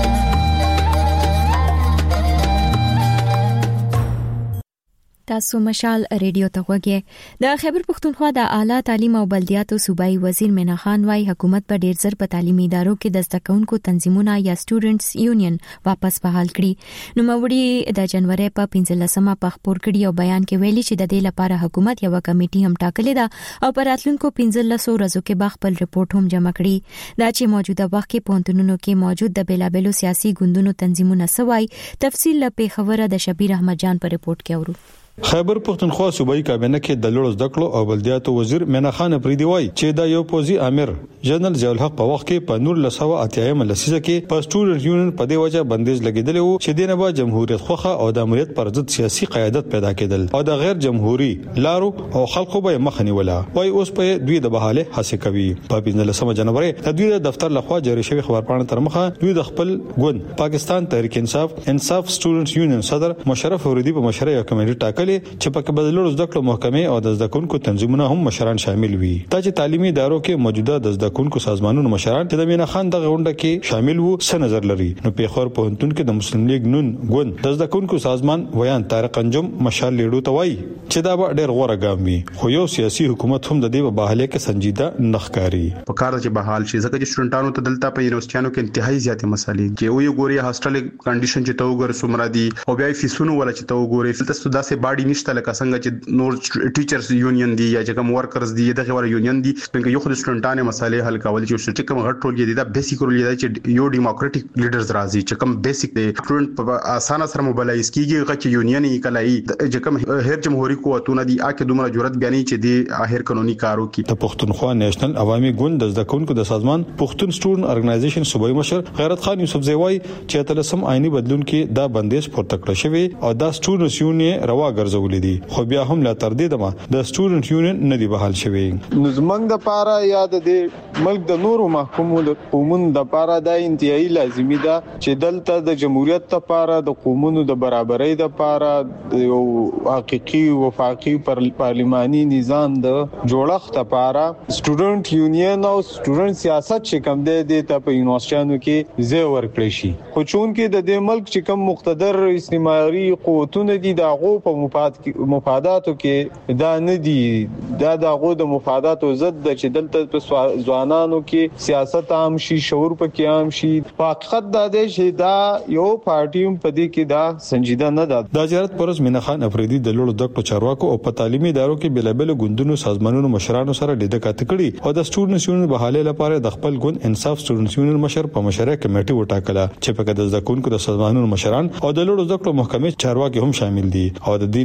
تاسو مشال ریډیو ته وګورئ. د خیبر پختونخوا د اعلی تعلیم او بلدیاتو صوبایي وزیر مینا خان وايي حکومت په ډیر زر په تعلیمي ادارو کې د زده کوونکو تنظیمونه یا سټوډنټس یونین واپس بحال کړي. نو موري د جنوري په پنځلسمه په خبر کړي او بیان کې ویلي چې د دې لپاره حکومت یو کمیټي هم ټاکلې ده او پر راتلونکو پنځلسو ورځو کې به خپل رپورت هم جمع کړي. دا چې موجوده وخت کې پونتونونو کې موجود د بیلابلو سیاسي ګوندونو تنظیمونه سوای تفصیل له خبره د شبیر احمد جان په رپورت کې اورو. خیبر پختونخوا صوبایي کابینه کې د لوړ زده کړو او بلدیاتو وزیر مینا خان افریدي وایي چې دا یو پوزي امیر جنرال ضیاء الحق په وخت کې په نور لسو اتیایم لسیزه کې په سټوډنټ یونین په دی وجه بندیز لګیدل او چې دینه به جمهوریت خوخه او د امریت پر ضد سیاسي قیادت پیدا کېدل او د غیر جمهوریت لارو او خلکو به مخنی ولا وایي اوس په دوی د بحاله هڅه کوي. په پنځلسمه جنوري د دوی د دفتر لخوا جاری شوی خبرپاڼه تر مخه دوی د خپل ګوند پاکستان تحریک انصاف انصاف سټوډنټ یونین صدر مشرف افریدي په مشرۍ کمیټه ټاکلې چې په د لوړ زده کړو محکمې او د زده کوونکو تنظیمونه هم مشران شامل وي. دا چې تعلیمي ادارو کې موجوده د زده کوونکو سازمانونو مشران چې د مینا خان د غونډه کې شامل وو څه نظر لري. نو پیښور پوهنتون کې د مسلم لیگ نون ګوند د زده کوونکو سازمان ویان طارق انجم مشال لیډو ته وایي چې دا به ډېر غوړه ګام وي خو یو سیاسي حکومت هم د دې په بحاله کې سنجیده نخکاری. په کار چې بحال شي ځکه چې سټوډنټانو ته دلته په یونیورسيټانو کې انتهایی زیاتې مسالې چې وي ګوري هاستل کنډیشن چې تو ګور سومرا دي او بیا فیسونو ولا چې تو ګوري فلته داسې باډي نشته لکه څنګه چې نور ټیچرز یونین دي یا چې کوم ورکرز دي دغه ور یونین دي څنګه یو خو د سټوډنټانو مسالې حل کول چې چې کوم غټ ټول دي دا بیسیک رول دی چې یو ډیموکراټیک لیډرز راځي چې کوم بیسیک دی سټوډنټ په اسانه سره موبلایز کیږي غچ یونین یې کلای چې کوم هر جمهوریت قوتونه دي اکه دومره جرأت بیانې چې دی اخر قانوني کارو کی. د پښتونخوا نېشنل عوامي ګوند د زده کوونکو د سازمان پښتون سټوډنټ ارګنایزیشن صوبایي مشر غیرت خان یوسف زوی چې تلسم آئینی بدلون کې دا بندیز پورته کړی شوی او دا سټوډنټس یونین روا ګرځولې دي خو بیا هم لا تر دې دمه د سټوډنټ یونین نه دی بحال شوی. نو زمنګ د پاره یا د ملک د نورو محکومو د قومونو د پاره د انتهایی لازمی ده چې دلته د جمهوریت لپاره د قومونو د برابرۍ لپاره یو حقيقي وفاقي پارلماني نظام د جوړښت لپاره سټوډنټ یونین او سټوډنټ سیاست چې کوم دی د په یونیورسيټانو کې زی ورکړي شي خو چون کې د دې ملک چې کوم مقتدر استعماري قوتونه دي د غو په مفاد مفاداتو کې دا نه دي دا دغه د مفاداتو ضد د چې دلته په ځوانانو کې سیاست عام شي شعور پکې عام شي. حقیقت دا دی چې دا یو پارټي په دې کې دا سنجیده نه ده. د زیارت پرز مینا خان افریدي د لوړ زده کړو چارواکو او په تعلیمي ادارو کې بلابل ګوندونو سازمانونو مشرانو سره لیدل کاته کړي او د سټوډنټ یونین بحاله لپاره د خپل ګوند انصاف سټوډنټ یونین مشر په مشره کمیټه وټاکله چې په د زده کوونکو د سازمانونو مشران او د لوړ زده کړو محکمې چارواکي هم شامل دي او د دین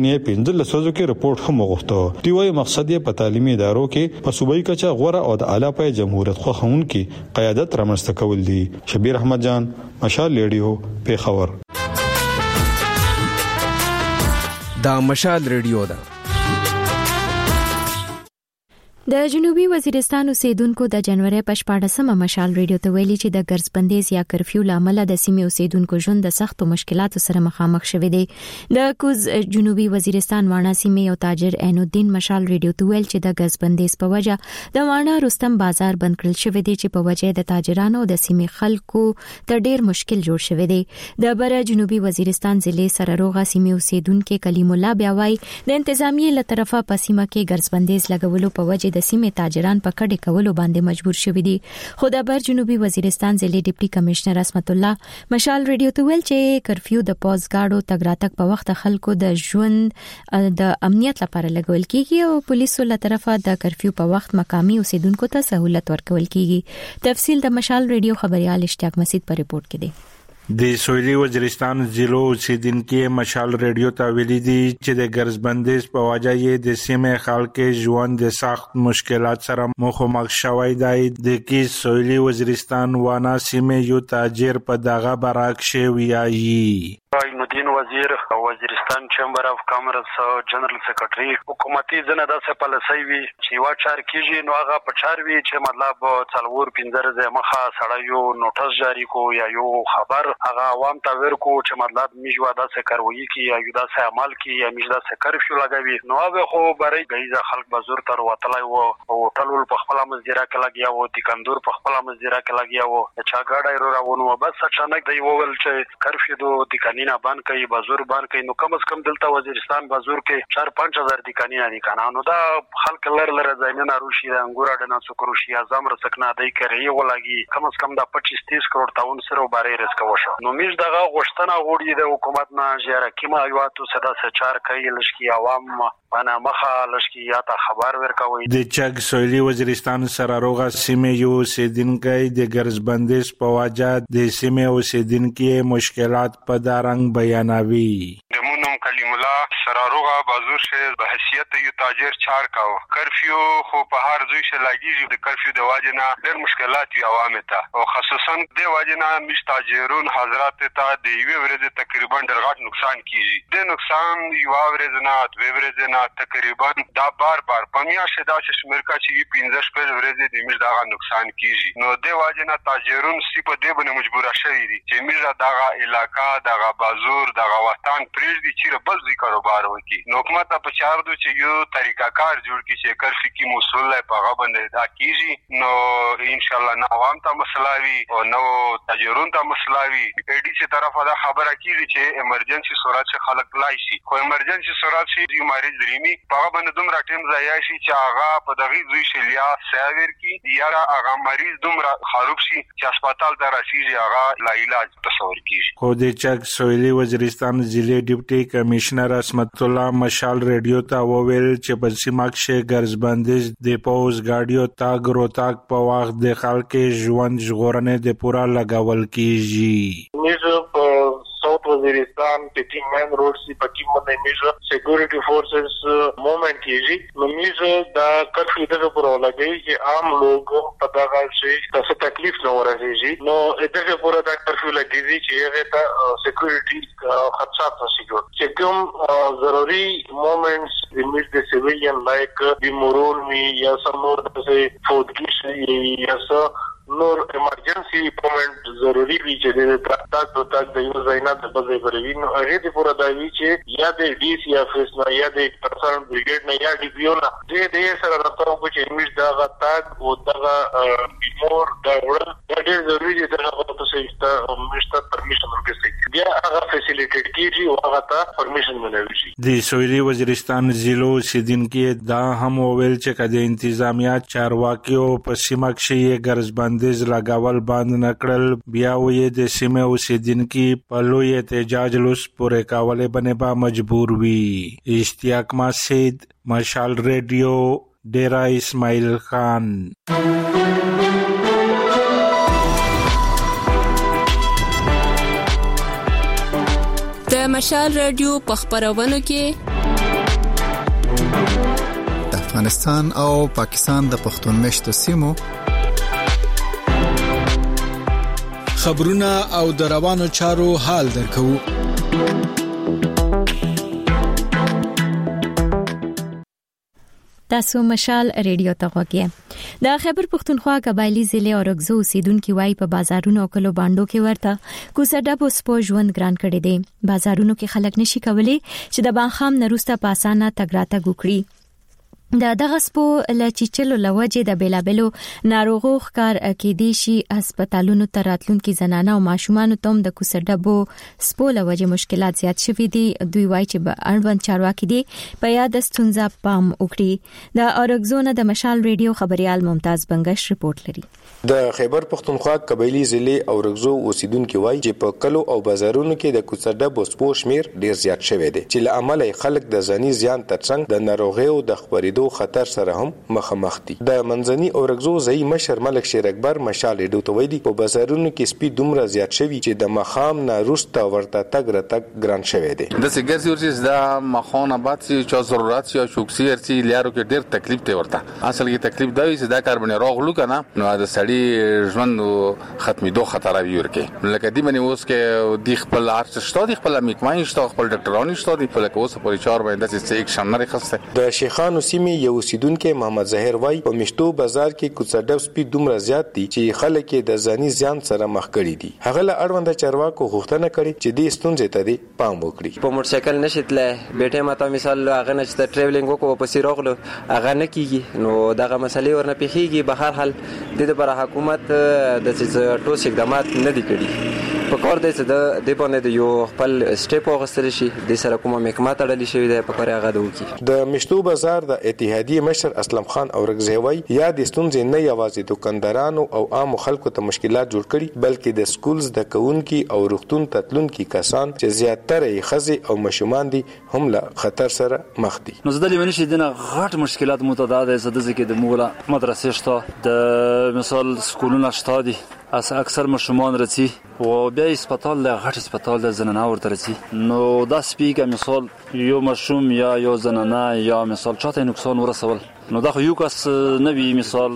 کینې پنځل لسوځو کې رپورت هم وغوښته. دی وايي مقصد یې په تعلیمي ادارو کې په صوبایي کچه غوړه او د اعلی پای جمهوریت خو خونکي قیادت رامنځته کول دي. شبیر احمد جان، مشال ریډیو، پیښور. دا مشال ریډیو ده. د جنوبي وزیرستان اوسیدونکو د جنوري په شپاړسمه مشال ریډیو ته ویلي چې د ګرځبندیز یا کرفیو لامل د سیمې اوسیدونکو ژوند د سختو مشکلاتو سره مخامخ شوی دی. د کوز جنوبي وزیرستان وانا سیمې یو تاجر عین الدین مشال ریډیو ته ویل چې د ګرځبندیز په وجه د وانا رستم بازار بند کړل شوی دی چې په وجه د تاجرانو د سیمې خلکو ته ډیر مشکل جوړ شوی دی. د بر جنوبي وزیرستان ضلع سرروغه سیمې اوسیدونکو کلیم الله بیا وایي د انتظامیې له طرفه په سیمه کې ګرځبندیز لګولو په وجه د سیمې تاجران په کډې کولو باندې مجبور شوي دي. خو د بر جنوبي وزیرستان ضلع ډیپټي کمشنر عصمت الله مشال ریډیو ته ویل چې کرفیو د پوزګاډو تګ راتګ په وخت خلکو د ژوند د امنیت لپاره لګول کیږي او پولیسو له طرفه د کرفیو په وخت مقامي اوسیدونکو ته سہولت ورکول کیږي. تفصیل د مشال ریډیو خبريال اشتیاق مسعود په ریپورت کې دی. د سویلي وزیرستان ضلع اوسیدونکو مشال ریډیو ته ویلي دي چې د ګرځبندیز په وجه یې د سیمې خلکو ژوند د سخت مشکلات سره مخامخ شوی دی. د کی سویلي وزیرستان وانا سیمې یو تاجر په دغه برعکس ویایي. عینالدین وزیر وزیرستان چیمبر اف کامرس جنرال سیکریټری حکومتي ځنه داسې پالیسي وی چې وا چار کیږي نو هغه په چار وی چې مطلب څلور پنځه ځای مخه سړی یو نوټس جاری کو یا یو خبر هغه عوام ته ورکو چې مطلب میجوا داسې کاروي کی یا یو داسې عمل کی یا میج داسې کرفیو لګوي نو هغه خو برای غیزه خلک بازار تر وتلای وو او ټلول په خپل مزدیرا کې لګیا وو د کندور په خپل مزدیرا کې لګیا وو چې ګاډای رو راونو بس اچانک دی وول چې کرفیو د قانونا باندې کوي بازار باندې کوي نو کم از کم دلته وزیرستان بازار کې چار پنځه هزار د قانونا دي کنه نو دا خلک لر لر ځاینه روشي د انګور اډنا سکروشي اعظم رسکنه دای کوي ولګي کم از کم د پچیس تیس کروڑ تاون سره بارے رسک وشو نو میش دغه غشتنه غوړي د حکومت نه جره کیما یواتو صدا سچار کوي لشکي عوام باندې مخه لشکي یا ته خبر ورکوي. د چک سویلي وزیرستان سره روغه سیمې یو سیدونکو د ګرځبندیز په وجه د سیمې اوسیدونکو مشکلات په دارنګ بیانوي. دمونم کلیم الله سراروغه بازور شه به حیثیت یو تاجر چار کاو کرفیو خو په هر ځای شه لاګیږي د کرفیو د واجنه ډېر مشکلات وی عوام ته او خصوصا د واجنه مش تاجرون حضرات ته د یو ورځ تقریبا ډېر نقصان کیږي. د نقصان یو ورځ نه د ورځ نه تقریبا دا بار بار پمیا شه دا چې شمرکا چې پنځه شپږ ورځې د مش دغه نقصان کیږي نو د واجنه تاجرون سی په دې باندې مجبور شوي دي چې مش دغه علاقہ دغه بازور دغه وطن پرېږ دي چې بل ځای کاروبار وکړي. نو حکومت په چار دو چې یو طریقہ کار جوړ کړي چې کرفی کی مسول له پاغه باندې دا کیږي نو ان شاء الله نو عوام ته مسلاوي او نو تاجرون ته مسلاوي. ایډي چې طرفه دا خبره کیږي چې ایمرجنسي صورت چې خلک لای شي خو ایمرجنسي صورت شي د مریض دریمي پاغه باندې دومره ټیم ځای شي چې هغه په دغه ځای شلیا ساویر کی یا هغه مریض دومره خراب شي چې هسپتال ته راشي هغه لا علاج تصور کیږي. خو د چک سویلي وزیرستان ضلع ډیپټي کمشنر عصمت الله مشال ریډیو ته وویل چې په سیمه کې ګرځبندیز د پوز گاډیو تاګ روتاک په وخت د خلکو ژوند ژغورنې د پورا لګول کیږي. میزه په ساوث وزیرستان پټی مین روډ سی پټی باندې میزه سکیورټي فورسز موومنت کیږي نو میزه دا کرفیو دغه پر لګي چې عام لوګو په دغه شي څه تکلیف نه ورسیږي نو دغه پر دا کرفیو لګي چې هغه ته سکیورټي خدشات نشي چې کوم ضروري موومنټس د میز د سیویلین لایک د مورول می یا سمور د فوتګی شي یا څه نور ایمرجنسي موومنت ضروری وی چې د تاک تو تاک د یو ځای نه د بل ځای پرې نو هغه د پوره دا وی چې یا د ډي سي افیس نه یا د پرسنل بریګیډ نه یا د پیو نه د دې سره راځو چې میش دا غتاک او دا بیمور دا وړ دا ډېر ضروری دي دا په څه میشته پرمیشن ورکړي بیا هغه فیسیلیټیټ کیږي او هغه ته پرمیشن ملوي شي. د سویلي وزیرستان ضلع اوسیدونکو دا هم ویل چې کله انتظامیه چارواکي په سیمه کې ګرځبند بندیز لګاول باندې نکړل بیا وې د سیمه اوسیدونکو په لوی احتجاج لوس پورې کولې باندې با مجبور وي. اشتیاق مسعود مشال ریډیو ډیرا اسماعیل خان. د مشال ریډیو په خبرونو کې د افغانستان او پاکستان د پښتون مشتو سیمو خبرونه او د روانو چارو حال درکو. تاسو مشال ریډیو ته غوږی. د خیبر پختونخوا قبایلی ضلع اورګزو اوسیدونکو وای په بازارونو او کلو باندو کې ورته کوسډه په سپو ژوند ګران کړي دي. بازارونو کې خلک نشي کولی چې د بانخام نروسته پاسانه تګراته ګوکړي. د دغه سپو لچیچلو لوجه د بیلابلو ناروغو ښکار کېدي شي. هسپتالونو ته راتلونکي زنانه او ماشومان ته د کوسډبو سپو لوجه مشکلات زیات شوي دي. دوی وایي چې به اړوند چارواکي دي په یاد ستونزه پام وکړي. د اورګزو نه د مشال ریډیو خبريال ممتاز بنگش ریپورت لري. د خیبر پختونخوا قبایلی ضلع اورګزو اوسیدونکو وایي چې په کلو او بازارونو کې د کوسډبو سپو شمیر ډیر زیات شوی دی چې له عمله خلک د ځاني زیان ترڅنګ د ناروغي او د خبرېدو خطر سره هم مخامخ دي. د منځني اورګزو ځای مشر ملک شیر اکبر مشال ریډیو ته ویلي په بازارونو کې سپي دومره زیات شوي چې د مخام نه روسته ورته تګ راتګ ګران شوی دی. د سیګر سیورسز د مخونه بعد چې ضرورت یا شوکسي ارتي لیارو کې ډیر تکلیف دی ورته. اصل کې تکلیف دی چې دا کاربن راغلو کنه نو د سړی ژوند ختمېدو خطر وي ورکه. لکه دی باندې اوس کې د خپل ارچ شته د خپل میکمای شته خپل ډاکټرانو شته د خپل اوس په چار باندې چې یک شمنه خسته. د شیخانو سیمه یو اوسیدونکو محمد ظاهر وای په مشتو بازار کې کوڅډب سپي دومره زیات دي چې خلک د ځاني زیان سره مخ کړي دي. هغه له اړوند چارواکو غوښتنه کړې چې د ستونزې ته دي پام وکړي. په موټر سایکل نشیتله بیٹه ماته مثال هغه نه چې ټریولینګ وکړو په سیروغلو هغه نه کیږي نو دغه مسلې ورنه پیخيږي. به هر حال د دې پر حکومت د څه ټوس اقدامات نه دي کړي. په کار دی چې د دې باندې د یو خپل سټیپ واغستل شي د سره کومه محکمه تړلې شوې ده په کار هغه د وکی. د مشتو بازار د اتحادیه مشر اسلم خان اورګزی وای یا د ستونزې نه یوازې دکاندارانو او عام خلکو ته مشکلات جوړ کړي بلکې د سکولز د کونکي او روغتون تتلونکي کسان چې زیاتره یې خزي او مشومان دي هم له خطر سره مخ دي. نو زدلی ونی شي دنه غټ مشکلات متعدد زده ځکه د مولا مدرسې شته د مثال سکولونه شته دي اس اکثر مشومان رسی او بیا هسپتال له غټ هسپتال د زنانه ورته رسی نو دا سپیګه مثال یو مشوم یا یو زنانه یا مثال چاته نقصان ورسول نو دا یو کس نه وی مثال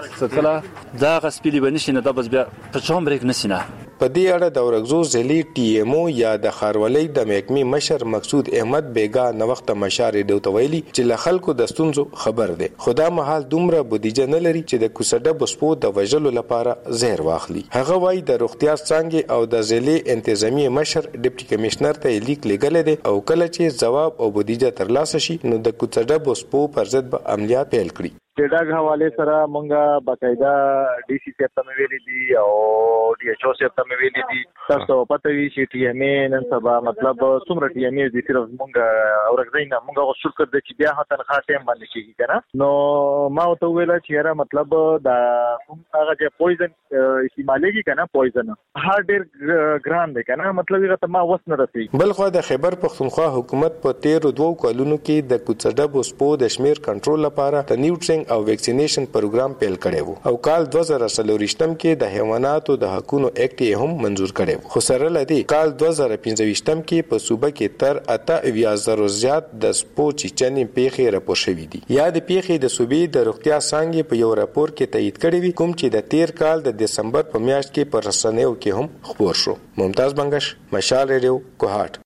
څکلا دا غسپلی بنشي نه دا بس بیا په چوم بریک نشینه. په دې اړه د اورګزو ضلعي ټي ایم او یا د خارولۍ د محکمې مشر مقصود احمد بیگا نو وخت مشارې دوت ویلي چې له خلکو د ستونزو خبر دی. خدا محال دومره بودیجه نه لري چې د کوسډه بسپو د وژلو لپاره زهر واخلي. هغه وایي د روغتیا څنګه او د ضلعي انتظامی مشر ډیپټي کمشنر ته لیک لګل دي او کله چې جواب او بودیجه ترلاسه شي نو د کوسډه بسپو پر ضد به عملیات پیل کړي. د ډاګ حواله سره مونږه باقاعده ډي سی سیف ته ویلي دي او ډي ایچ او سیف ته ویلي دي. تاسو پته وی چې ټي ام ای نن سبا مطلب څومره ټي ام ای دي صرف مونږه اورګزینا مونږه غوښتل کړ د چې بیا هتن خاطه باندې کیږي کنه نو ما ته ویل چې را مطلب دا هغه چې پویزن استعمالېږي کنه پویزن هر ډیر ګران دی کنه مطلب هغه ته ما وسنه رسي. بل خو د خیبر پختونخوا حکومت په تیر دوه کلونو کې د کوڅډب سپو د شمیر کنټرول لپاره د نیوټرینګ او ویکسینیشن پروګرام پیل کړی وو او کال دوه زره څلورشتم کې د حیواناتو د حقوقو اکټ هم منزور کړی وو. خو سره لدی کال دوه زره پنځويشتم کې په صوبه کې تر اته اویا زره زیات د سپو چیچنې پیښې راپور شوې دي. یا د پیښې د صوبې د روغتیا څنګه په یو راپور کې تایید کړی وی کوم چې د تیر کال د دسمبر په میاشت کې پر رسنیو کې هم خبر شو. ممتاز بنگش مشال ریډیو کوهات.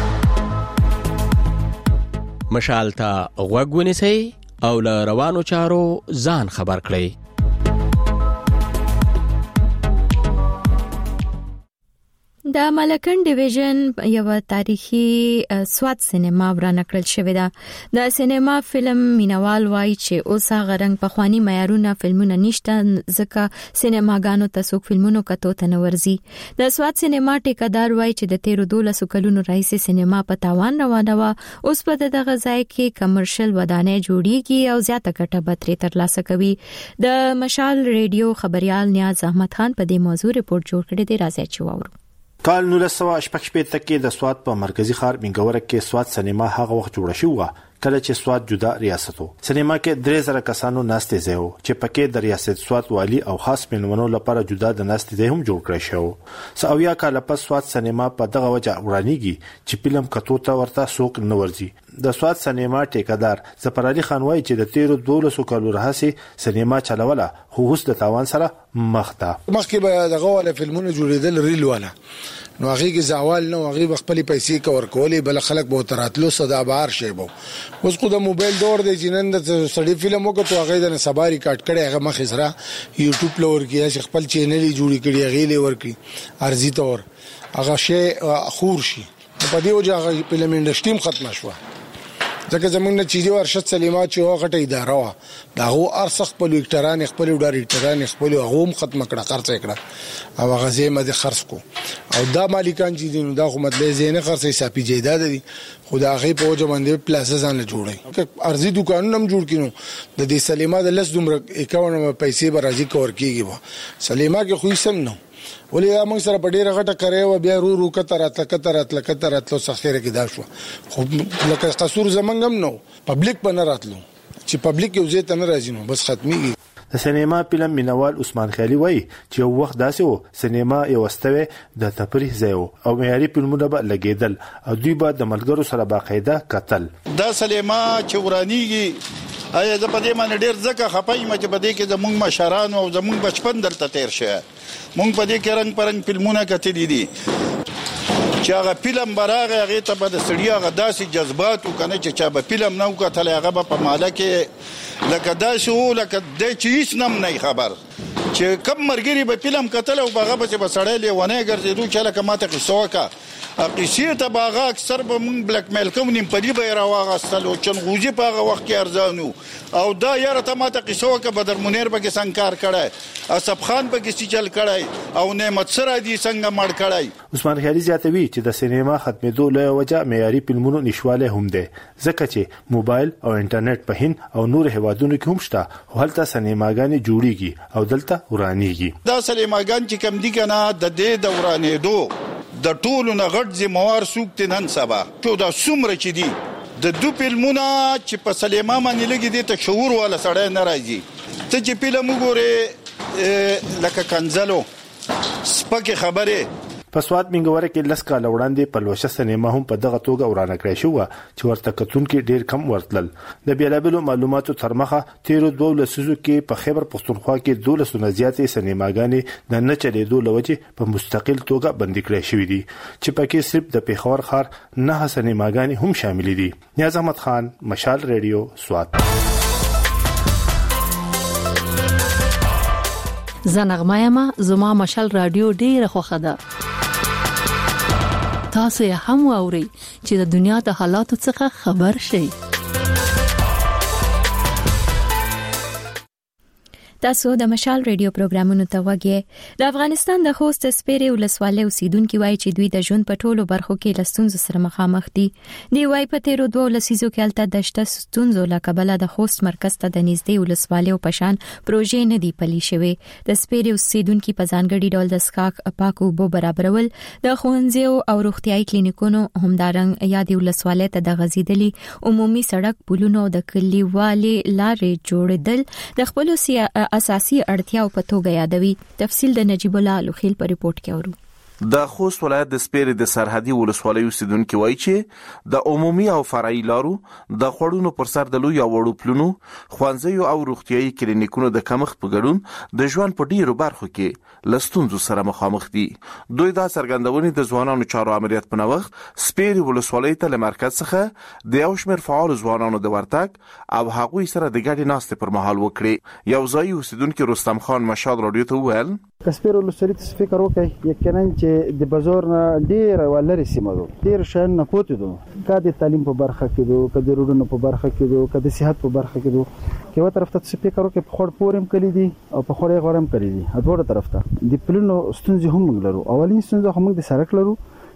مشال ته غوږ ونیسئ او له روانو چارو ځان خبر کړئ. د ملکن ډیویژن یو تاریخي سواد سینما ورانه کړل شوې ده. د سینما فلم مینوال وایي چې اوس هغه رنګ په خواني معیارونه فلمونه نشته ځکه سینماګانو ته څوک فلمونو کتو ته نه ورځي. د سواد سینما ټیکدار وایي چې د تیرو دولسو کلونو راهیسې سینما په تاوان روانه وه. اوس په دغه ځای کې کمرشل ودانۍ جوړیږي او زیاته ګټه به ترې ترلاسه کوي. د مشال ریډیو خبريال نیاز احمد خان په دې موضوع ریپورت جوړ کړی دی. راځي چې واورو. کال نولس سوه شپږ شپېته کې د سوات په مرکزی ښار منګورک کې سوات سینما هغه وخت جوړه شوه کله چې سوات جدا ریاست وو. سینما کې درې زره کسانو ناستې ځای وو چې پکې د ریاست سوات والی او خاص مېلمنو لپاره جدا د ناستې ځای هم جوړ کړی شو. ساویا کال پس سوات سینما په دغه وجه ورانیږي چې فلم کتو ته ورته څوک نه ورځي. د سوات سینما ټیکدار ظفر علي خان وایي چې د تیرو دولسو کالو راهیسې سینما چلوله خو اوس د تاوان سره مخ ده. مخکې به دغه ولا فلمونه جوړېدل ریل والا نو هغه کې زوال نو هغه خپل پیسې کور کولې بل خلک به تراتلو صدا بار شي بو. اوس خو د موبایل دور دی جنن د سړی فلم وکړو هغه د سباري کاټ کړي هغه مخ سره یوټیوب لور کې چې خپل چینل جوړی کړي هغه لور کې ارزي تور هغه شی خور شي په دې وجه هغه فلم انډستریم ختم شو. ځکه زمونږ نه چيزي ورشد سلیما چې هغه غټه اداره وا دا هو ارسخ په لیکټران خپل ډایرکټران خپل هغه هم ختم کړه خرڅ کړه او هغه زې مده خرڅ کو او دا مالکان چې دین دا خو مطلب زینه خرڅې ساپی جیداد دي خدا هغه په وجه باندې پلاسه ځان جوړي ارزي دکانونه هم جوړ کینو د دې سلیما د لس دومره اکاونټ پیسې به راځي کور کیږي. سلیما کې خو سم نو ولې موږ سره په ډیره غټه کړې و بیا رو رو کتر اتل کتر اتل کتر اتل سخیره کې دا شو خو لکه قصور زمنګم نو پبلک په نه راتلو چې پبلک یو ځای ته نه راځي نو بس ختميږي. د سینما فلم مینوال عثمان خیلی وایي چې یو وخت داسې و سینما یو واستوي د تفریح ځای او معیاري فلمونه به لګیدل او دوی به د ملګرو سره باقاعده کتل. دا سینما چې ورانیږي ایا زه په دې باندې ډیر ځکه خپای مې چې په دې کې زمونږ مشران او زمونږ بچپن دلته تیر شه مونږ په دې کې رنگ پرنګ فلمونه کتلې دي چې هغه فلم براغه هغه ته به د سړیا غداسي جذبات او کنه چې چا به فلم نو کتل هغه په ماله کې لکه داسې او لکه د چیز نم نه خبر چې کم مرګري به فلم کتل او هغه به سړی لیونه ګرځېدو چې لکه ماته قصه وکا قصې ته باغه اکثر به مونږ بلک میل کوم نیم پدی به راوغستل او چنغوزي په هغه وخت کې ارزانو او دا یاره ته ماته قصه وکا بدر منیر به کې څنګه کړای اسف خان په کې چل کړای او نعمت سره دي څنګه مړ کړای. عثمان خیلی زیاتوي چې د سینما ختمېدو له وجه معیاري فلمونو نشواله هم ده ځکه چې موبایل او انټرنیټ په هند او نور هوادونو کې هم شته او هلته سینماګانې جوړیږي او دلته ورانیږي. دا سینماګان چې کم دي کنه د دې دورانې دو د ټولو نه غټ ذمہوار سوق نن سبا ټو دا څومره چې دي د دو فلمونه چې په سلیما باندې لګي دي ته شعور ولا سړی ناراضي ته چې فلم وګوره لکه کنزلو سپکه خبره په سوات منګوره کې لس کال وړاندې په لوشه سینما هم په دغه توګه ورانه کړی شو چې ورته کتون کې ډیر کم ورتلل. د بیلابلو معلوماتو ترمخه تیرو دوه لسیزو کې په خیبر پښتونخوا کې دولسو نه زیاتې سینماګانې د نه چلیدو لوجه په مستقل توګه بندي کړې شوې دي چې پکې صرف د پیښور ښار نه سینماګانې هم شامل دي. نیاز احمد خان، مشال ریډیو، سوات. زنغمایما زما مشال رادیو ډیره خوخه ده. تاسو یې هم واورئ چې د دنیا د حالاتو څخه خبر شئ. تاسو د مشال ریډیو پروګرامونو ته وګورئ. د افغانستان د خوست سپېرې ولسوالۍ اوسیدونکو وایي چې دوی د ژوند په ټولو برخو کې له ستونزو سره مخامخ دي. دی وایي په تیرو دوه لسیزو کې هلته د شته ستونزو له کبله د خوست مرکز ته د نږدې ولسوالیو په شان پروژې نه دي پلي شوې. د سپېرې اوسیدونکو په ځانګړي ډول د سکاک پاکو اوبو برابرول، د ښوونځیو او روغتیايي کلینیکونو همدارنګ یادې ولسوالۍ ته د غځېدلي عمومي سړک پلونو د کلیوالي لارې جوړېدل د خپلو سیاسي اساسي اړتیاو په توګه یادوي. تفصیل د نجیب الله لوخیل په ریپورت کې اورو. د خوست ولایت د سپېرې د سرحدي ولسوالۍ اوسیدونکو وایي چې د عمومي او فرعي لارو د خوړونو پر سر د لوی او وړو پلونو، ښوونځیو او روغتیايي کلینیکونو د کمښت په ګډون د ژوند په ډیرو برخو کې له ستونزو سره مخامخ دي. دوی دا څرګندونې د ځوانانو چارو امریت په نوښت سپېرې ولسوالۍ ته له مرکز څخه د یو شمېر فعال ځوانانو د ورتګ او هغوی سره د ګډې ناستې پر مهال وکړي. یو ځایي اوسیدونکو رستم خان مشال رادیو ته وویل کسپیر ولسوالۍ ته فکر وکړئ یقینا چې د بازار نه ډیر ولري سیمه ده، ډیر شان نه پوتې ده، کا د تعلیم په برخه کې ده، کا د روډونو په برخه کې ده، کا د صحت په برخه کې ده. کې و طرف ته فکر وکړئ په خور پورم کلی دي او په خورې غورم کلی دي، اټوړه طرف ته د پلونو ستونزې هم لرو. اولین ستونزه هم د سړک لرو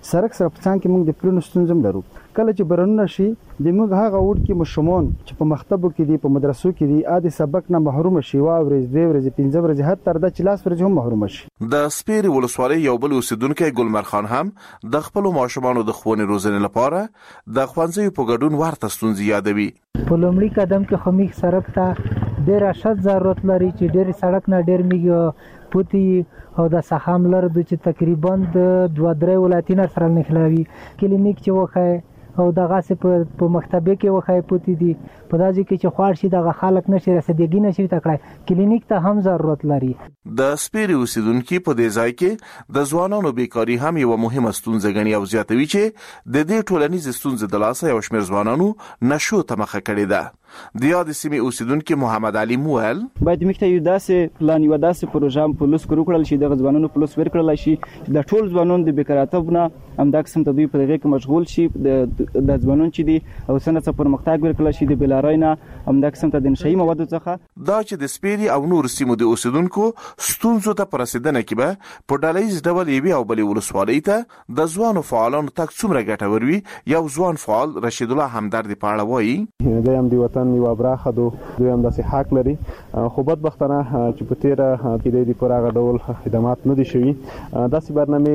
سرک سره په څنګ کې موږ د پلونو ستونزم لرو. کله چې برنونه شي د موږ هغه وړ کې مشمون چې په مکتبو کې دي په مدرسو کې دي اده سبق نه محروم شي وا ورځ دوه ورځې پنځه ورځې حتی تر د چلاس ورځې هم محروم شي. د سپیرې ولسوالۍ یو بل اوسیدونکو ګلمر خان هم د خپل ماشومانو د ښوونې روزنې لپاره د ښوونځي په ګډون ورته ستونزې یادوي. په لومړي قدم کې خو موږ سړک ته ډېر اشد ضرورت لري چې ډېر سړک نه ډېر موږ پوتي او د سخام لر د چې تقریبا د دوه درې ولایتونو سره نښلوي. کلینیک چې وخه او دغه په په مکتبه کې وخای پوتې دي په داسې کې چې خوار شي دغه خلک نشي رسیدګي نشي تکړه کلینیک ته هم ضرورت لري. د سپیرې اوسیدونکو په دې ځای کې د ځوانانو بیکاری هم یو مهمه ستونزه غني او زیاتوي چې د دې ټولنیز ستونزې د لاسه یو شمېر ځوانانو نشو ته مخه کړې ده. د یاد سیمې اوسیدونکو محمد علي موال باید موږ ته یو داسې پلان یو داسې پروژه په لوس کړو کړل شي د ځوانانو په لوس ورکړل شي د ټول ځوانانو د بیکاراتوب نه هم د قسم ته دوی په دغه کې مشغول شي د ځوانانو چې دي او سنت څخه پرمختګ ورکړل شي د بلاراینا هم د قسم ته د نشئی موادو څخه دا چې د سپیري او نور سیمو د اوسیدونکو ستونزو ته پرسیدنه کې به په ډالایز ډول یوي او بلې ولسوالۍ ته د ځوانو فعالانو تک څومره ګټور وي. یو ځوان فعال رشید الله همدرد په اړه وایي د هم دی وطن یو برخه دو دوی هم داسې حق لري خو بدبختانه چې په تیره کې د پراغه ډول خدمات نه دي شوي. داسې برنامه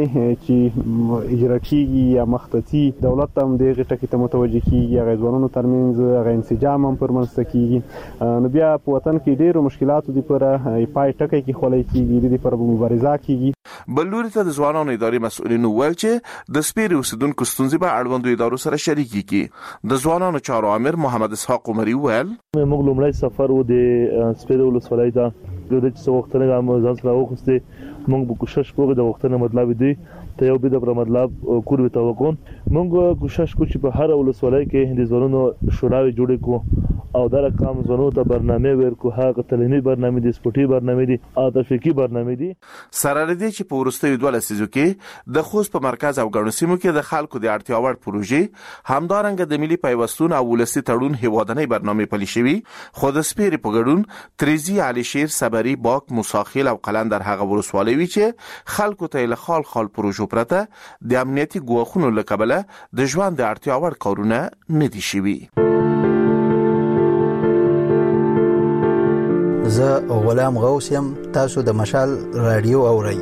چې اجرا کیږي یا مختصي دولت هم دغه ټکی ته متوجه کیږي هغه ځوانانو ترمنځ هغه انسجام هم پرمنځ کیږي. نو بیا په وطن کې ډیرو مشکلاتو دي پر پای ټکی کې خولای کیږي د پر مبارزه کیږي. بلوري ته د ځوانانو اداري مسؤلینو ویل چې د سپیري اوسیدونکو ستونزې به اړوندو ادارو سره شریکي کی. د ځوانانو چارو امیر محمد اسحاق عمري ویل موږ لومړی سفر و د سپیري ولسوالۍ ته د څه وخت نه ځان سره وخسته موږ به کوشش کوو د وختونو مطلب دی ته یو به د مطلب کور به توقون موږ کوشش کوو چې په هر ولسوالۍ کې د ځوانانو شوراوي جوړ کو او دا رقم ځوانانو ته برنامه ورکو هغه تعلیمي برنامه دي سپورتي برنامه دي او تفکیکی برنامه دي سره لري چې په ورستیو دوه لسیزو کې د خوست په مرکز او ګڼو سیمو کې د خلکو د اړتیا وړ پروژې همدارنګه د ملي پیوستون او ولسی تړون هیوادنۍ برنامه پلي شوي. خو د سپیري په ګډون تریزی علي شیر صبري باک موساخیل او قلندر هغه ولسوالۍ وی چې خلکو ته له خال خال پروژو پرته د امنیتي ګواښونو له کبله د ژوند د اړتیا وړ کارونه نه دي شوي. زه غلام غوث یم تاسو د مشال رادیو اورئ.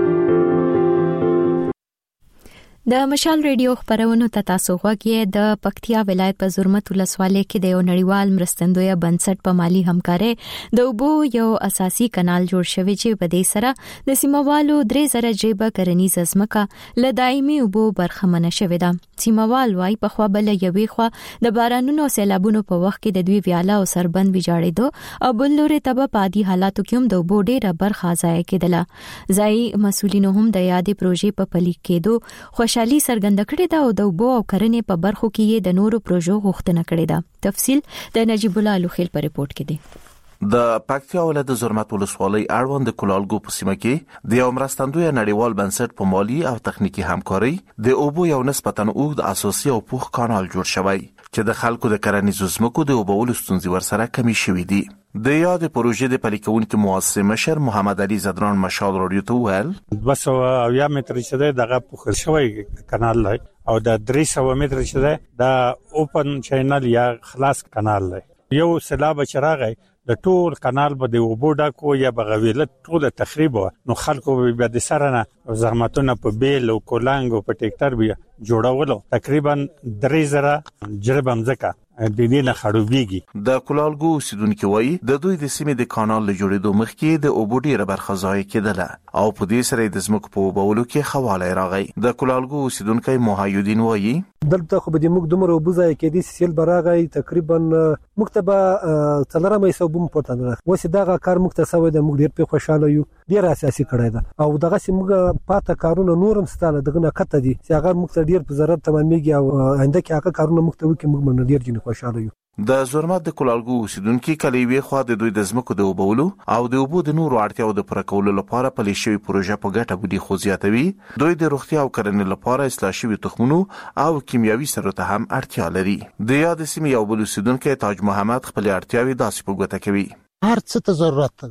د مشال ریډیو خبرونو ته تاسو غوږی د پکتیا ولایت په زرمت ولسوالۍ کې د یو نړیوال مرستندوی بنسټ په مالی همکاري د اوبو یو اساسي کانال جوړ شوی چې په دې سره د سیموالو درې زره جیبه کرنیز ځمکه ل دایمي اوبو برخمنه شوې ده. سیموال وايي په خوا بل یوې خوا د بارانونو او سیلابونو په وخت کې د دوی ویاله او سربند ویجاړېدو او بل لوري ته په پادي حالاتو کې هم د اوبو ډېره برخه ضایع کېدله. ځایي مسولینو هم د یادې پروژې په پلي کېدو خوشحالي څرګنده کړې ده او د اوبو او کرنې په برخو کې د نورو پروژو غوښتنه کړې ده. تفصیل د نجیب الله لوخیل په ریپورت کې دی. د پکتیا ولایت د زرمت ولسوالۍ اړوند د کلالګو په سیمه کې د یو مرستندوی نړیوال بنسټ په مالی او تخنیکی همکاري د اوبو یو نسبتاً اوږد اساسي او پوخ کانال جوړ شوی چې د خلکو د کرنیزو ځمکو د اوبولو ستونزې ورسره کمی شوې دي. د یاد پروژې د پلي کوونکو مؤسسې مشر محمد علي زدران مشال رادیو ته ویل دوه سوه اویا متر چې دغه پوخ شوی کانال دی او د درې سوه متر چې د اوپن چینل یا خلاص کانال دی. یو سیلاب چې راغی د ټول کانال به د اوبو ډکو یا بغویله ټول تخریب نو خلکو به د سره نه زحمتونه په بیل او کولنګ او په ټریکټر بیا جوړولو تقریبا درې زره جربم ځکه د دې نه خړوبېږي. د کلالګو اوسیدونکو وایي د دوی د سیمې د کانال له جوړېدو مخکې د اوبو ډېره برخه ضایع کېدله او په دې سره د ځمکو په اوبولو کې خواله راغی. د کلالګو اوسیدونکو محیدین وایي دلته خو به د موږ دومره اوبو ضایع کېدي سیل براغی تقریبا مکتبه څلورمه حساب هم پورته نه وسی دغه کار موږ ته سوی د موږ ډېر په خوشاله یو ډېر اساسي کړی ده او دغه سیمه پاته کارونه نورم ستاله دغه نه کته دي چې هغه موږ ته ډېر په ضرر تمامېږي او آینده کې هغه کارونه موږ ته وکړي موږ باندې ډېر جن خوشاله یو. د زرمت د کلالګو اوسیدونکو کلی وی خو د دوی د ځمکو د اوبولو او د اوبو د نورو اړتیاو د پوره کولو لپاره پلي شوی پروژه په ګټه بودی خو زیاتوي. دوی د روغتیا او کرنې لپاره اصلاح شوی تخمونو او کیمیاوي سرو ته هم اړتیا لري. د یاد سیمې یو بل اوسیدونکو تاج محمد خپل اړتیاوي داسې په ګوته کوي. هر څه ته ضرورت ده دلته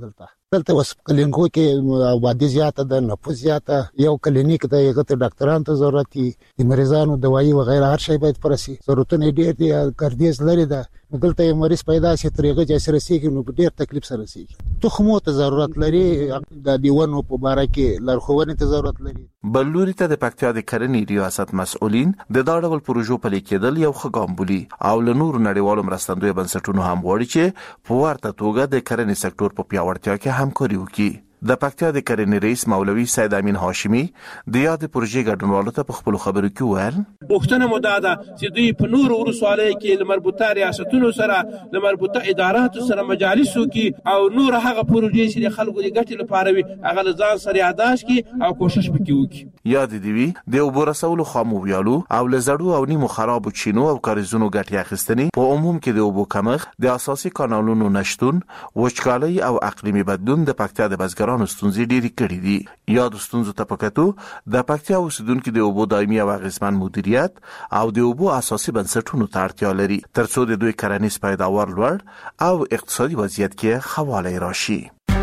دلته وس کلینکو کې آبادی زیاته ده، نفوس زیاته، یو کلینیک د یو ته ډاکټرانو ته ضرورت دي، د مریضانو دوايي وغیرہ هر شی باید پرسي، ضرورتونه ډېر دي، ګردیز لري ده. دلته یو مریض پیدا شي طریقه چې سره سيږي نو ډېر تکلیف سره سيږي. تخمو ته ضرورت لري، د دیونو په باره کې لارښوونې ته ضرورت لري. بلوري ته د پکتیا د کرنې ریاست مسؤلین د دا ډول پروژو پلي کېدل یو ښه ګام بولي او له نورو نړیوالو مرستندوی بنسټونو هم غواړي چې په ورته توګه د کرنې سکتور په پیاوړتیا کې همکاري وکړي. د پکتیا د کرنې رئیس مولوي سید امین هاشمي د یاد پروژې ګډونوالو ته په خپل خبرو کې وویل وختونه مداده چې دوی په نور ورسوالۍ کې د مربوطه ریاستونو سره د مربوطه اداراتو سره مجالسو کې او نور هغه پروژې چې خلکو د ګټې لپاره وي هغه ځان سره یاداش کې او کوشش وکړي وکړي. یاد دی وی د اوبو رسولو خامو ویالو او لزړو او نیمو خرابو چینو او کاریزونو ګټې اخیستنې په عموم کې د اوبو کمښت، د اساسي کانالونو نشټون، وچکالۍ او اقلیمي بدلون د پکتیا د بزګرانو ستونزې ډېرې کړې دي. یاد ستونزو ته پکاتو د پکتیا اوسیدونکو د اوبو دایمي او اغیزمن مدیریت او د اوبو اساسي بنسټونو ته اړتیا لري ترڅو د دوی کرنیز پیداوار لوړ او اقتصادي وضعیت کې خواله راشي.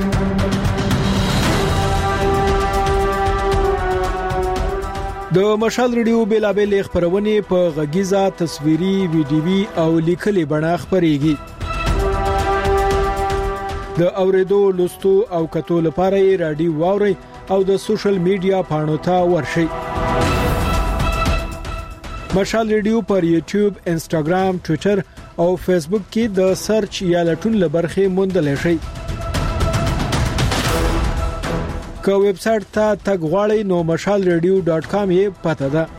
د مشال ریډیو بیلابل خبرونه په غږیزه، تصویري، ویډیوي او لیکلي بڼه خبريږي. د اوریدو، لوستو او کتو لپاره یې رادیو واوري او د سوشل میډیا پاڼو ته ورشئ. مشال ریډیو پر یوټیوب، انسټاګرام، ټوئیټر او فیسبوک کې د سرچ یا لټون لبرخه موندلای شئ. که ویب سټ ته تګ غواړئ نو مشال ریډیو ډاټ کام یې پته ده.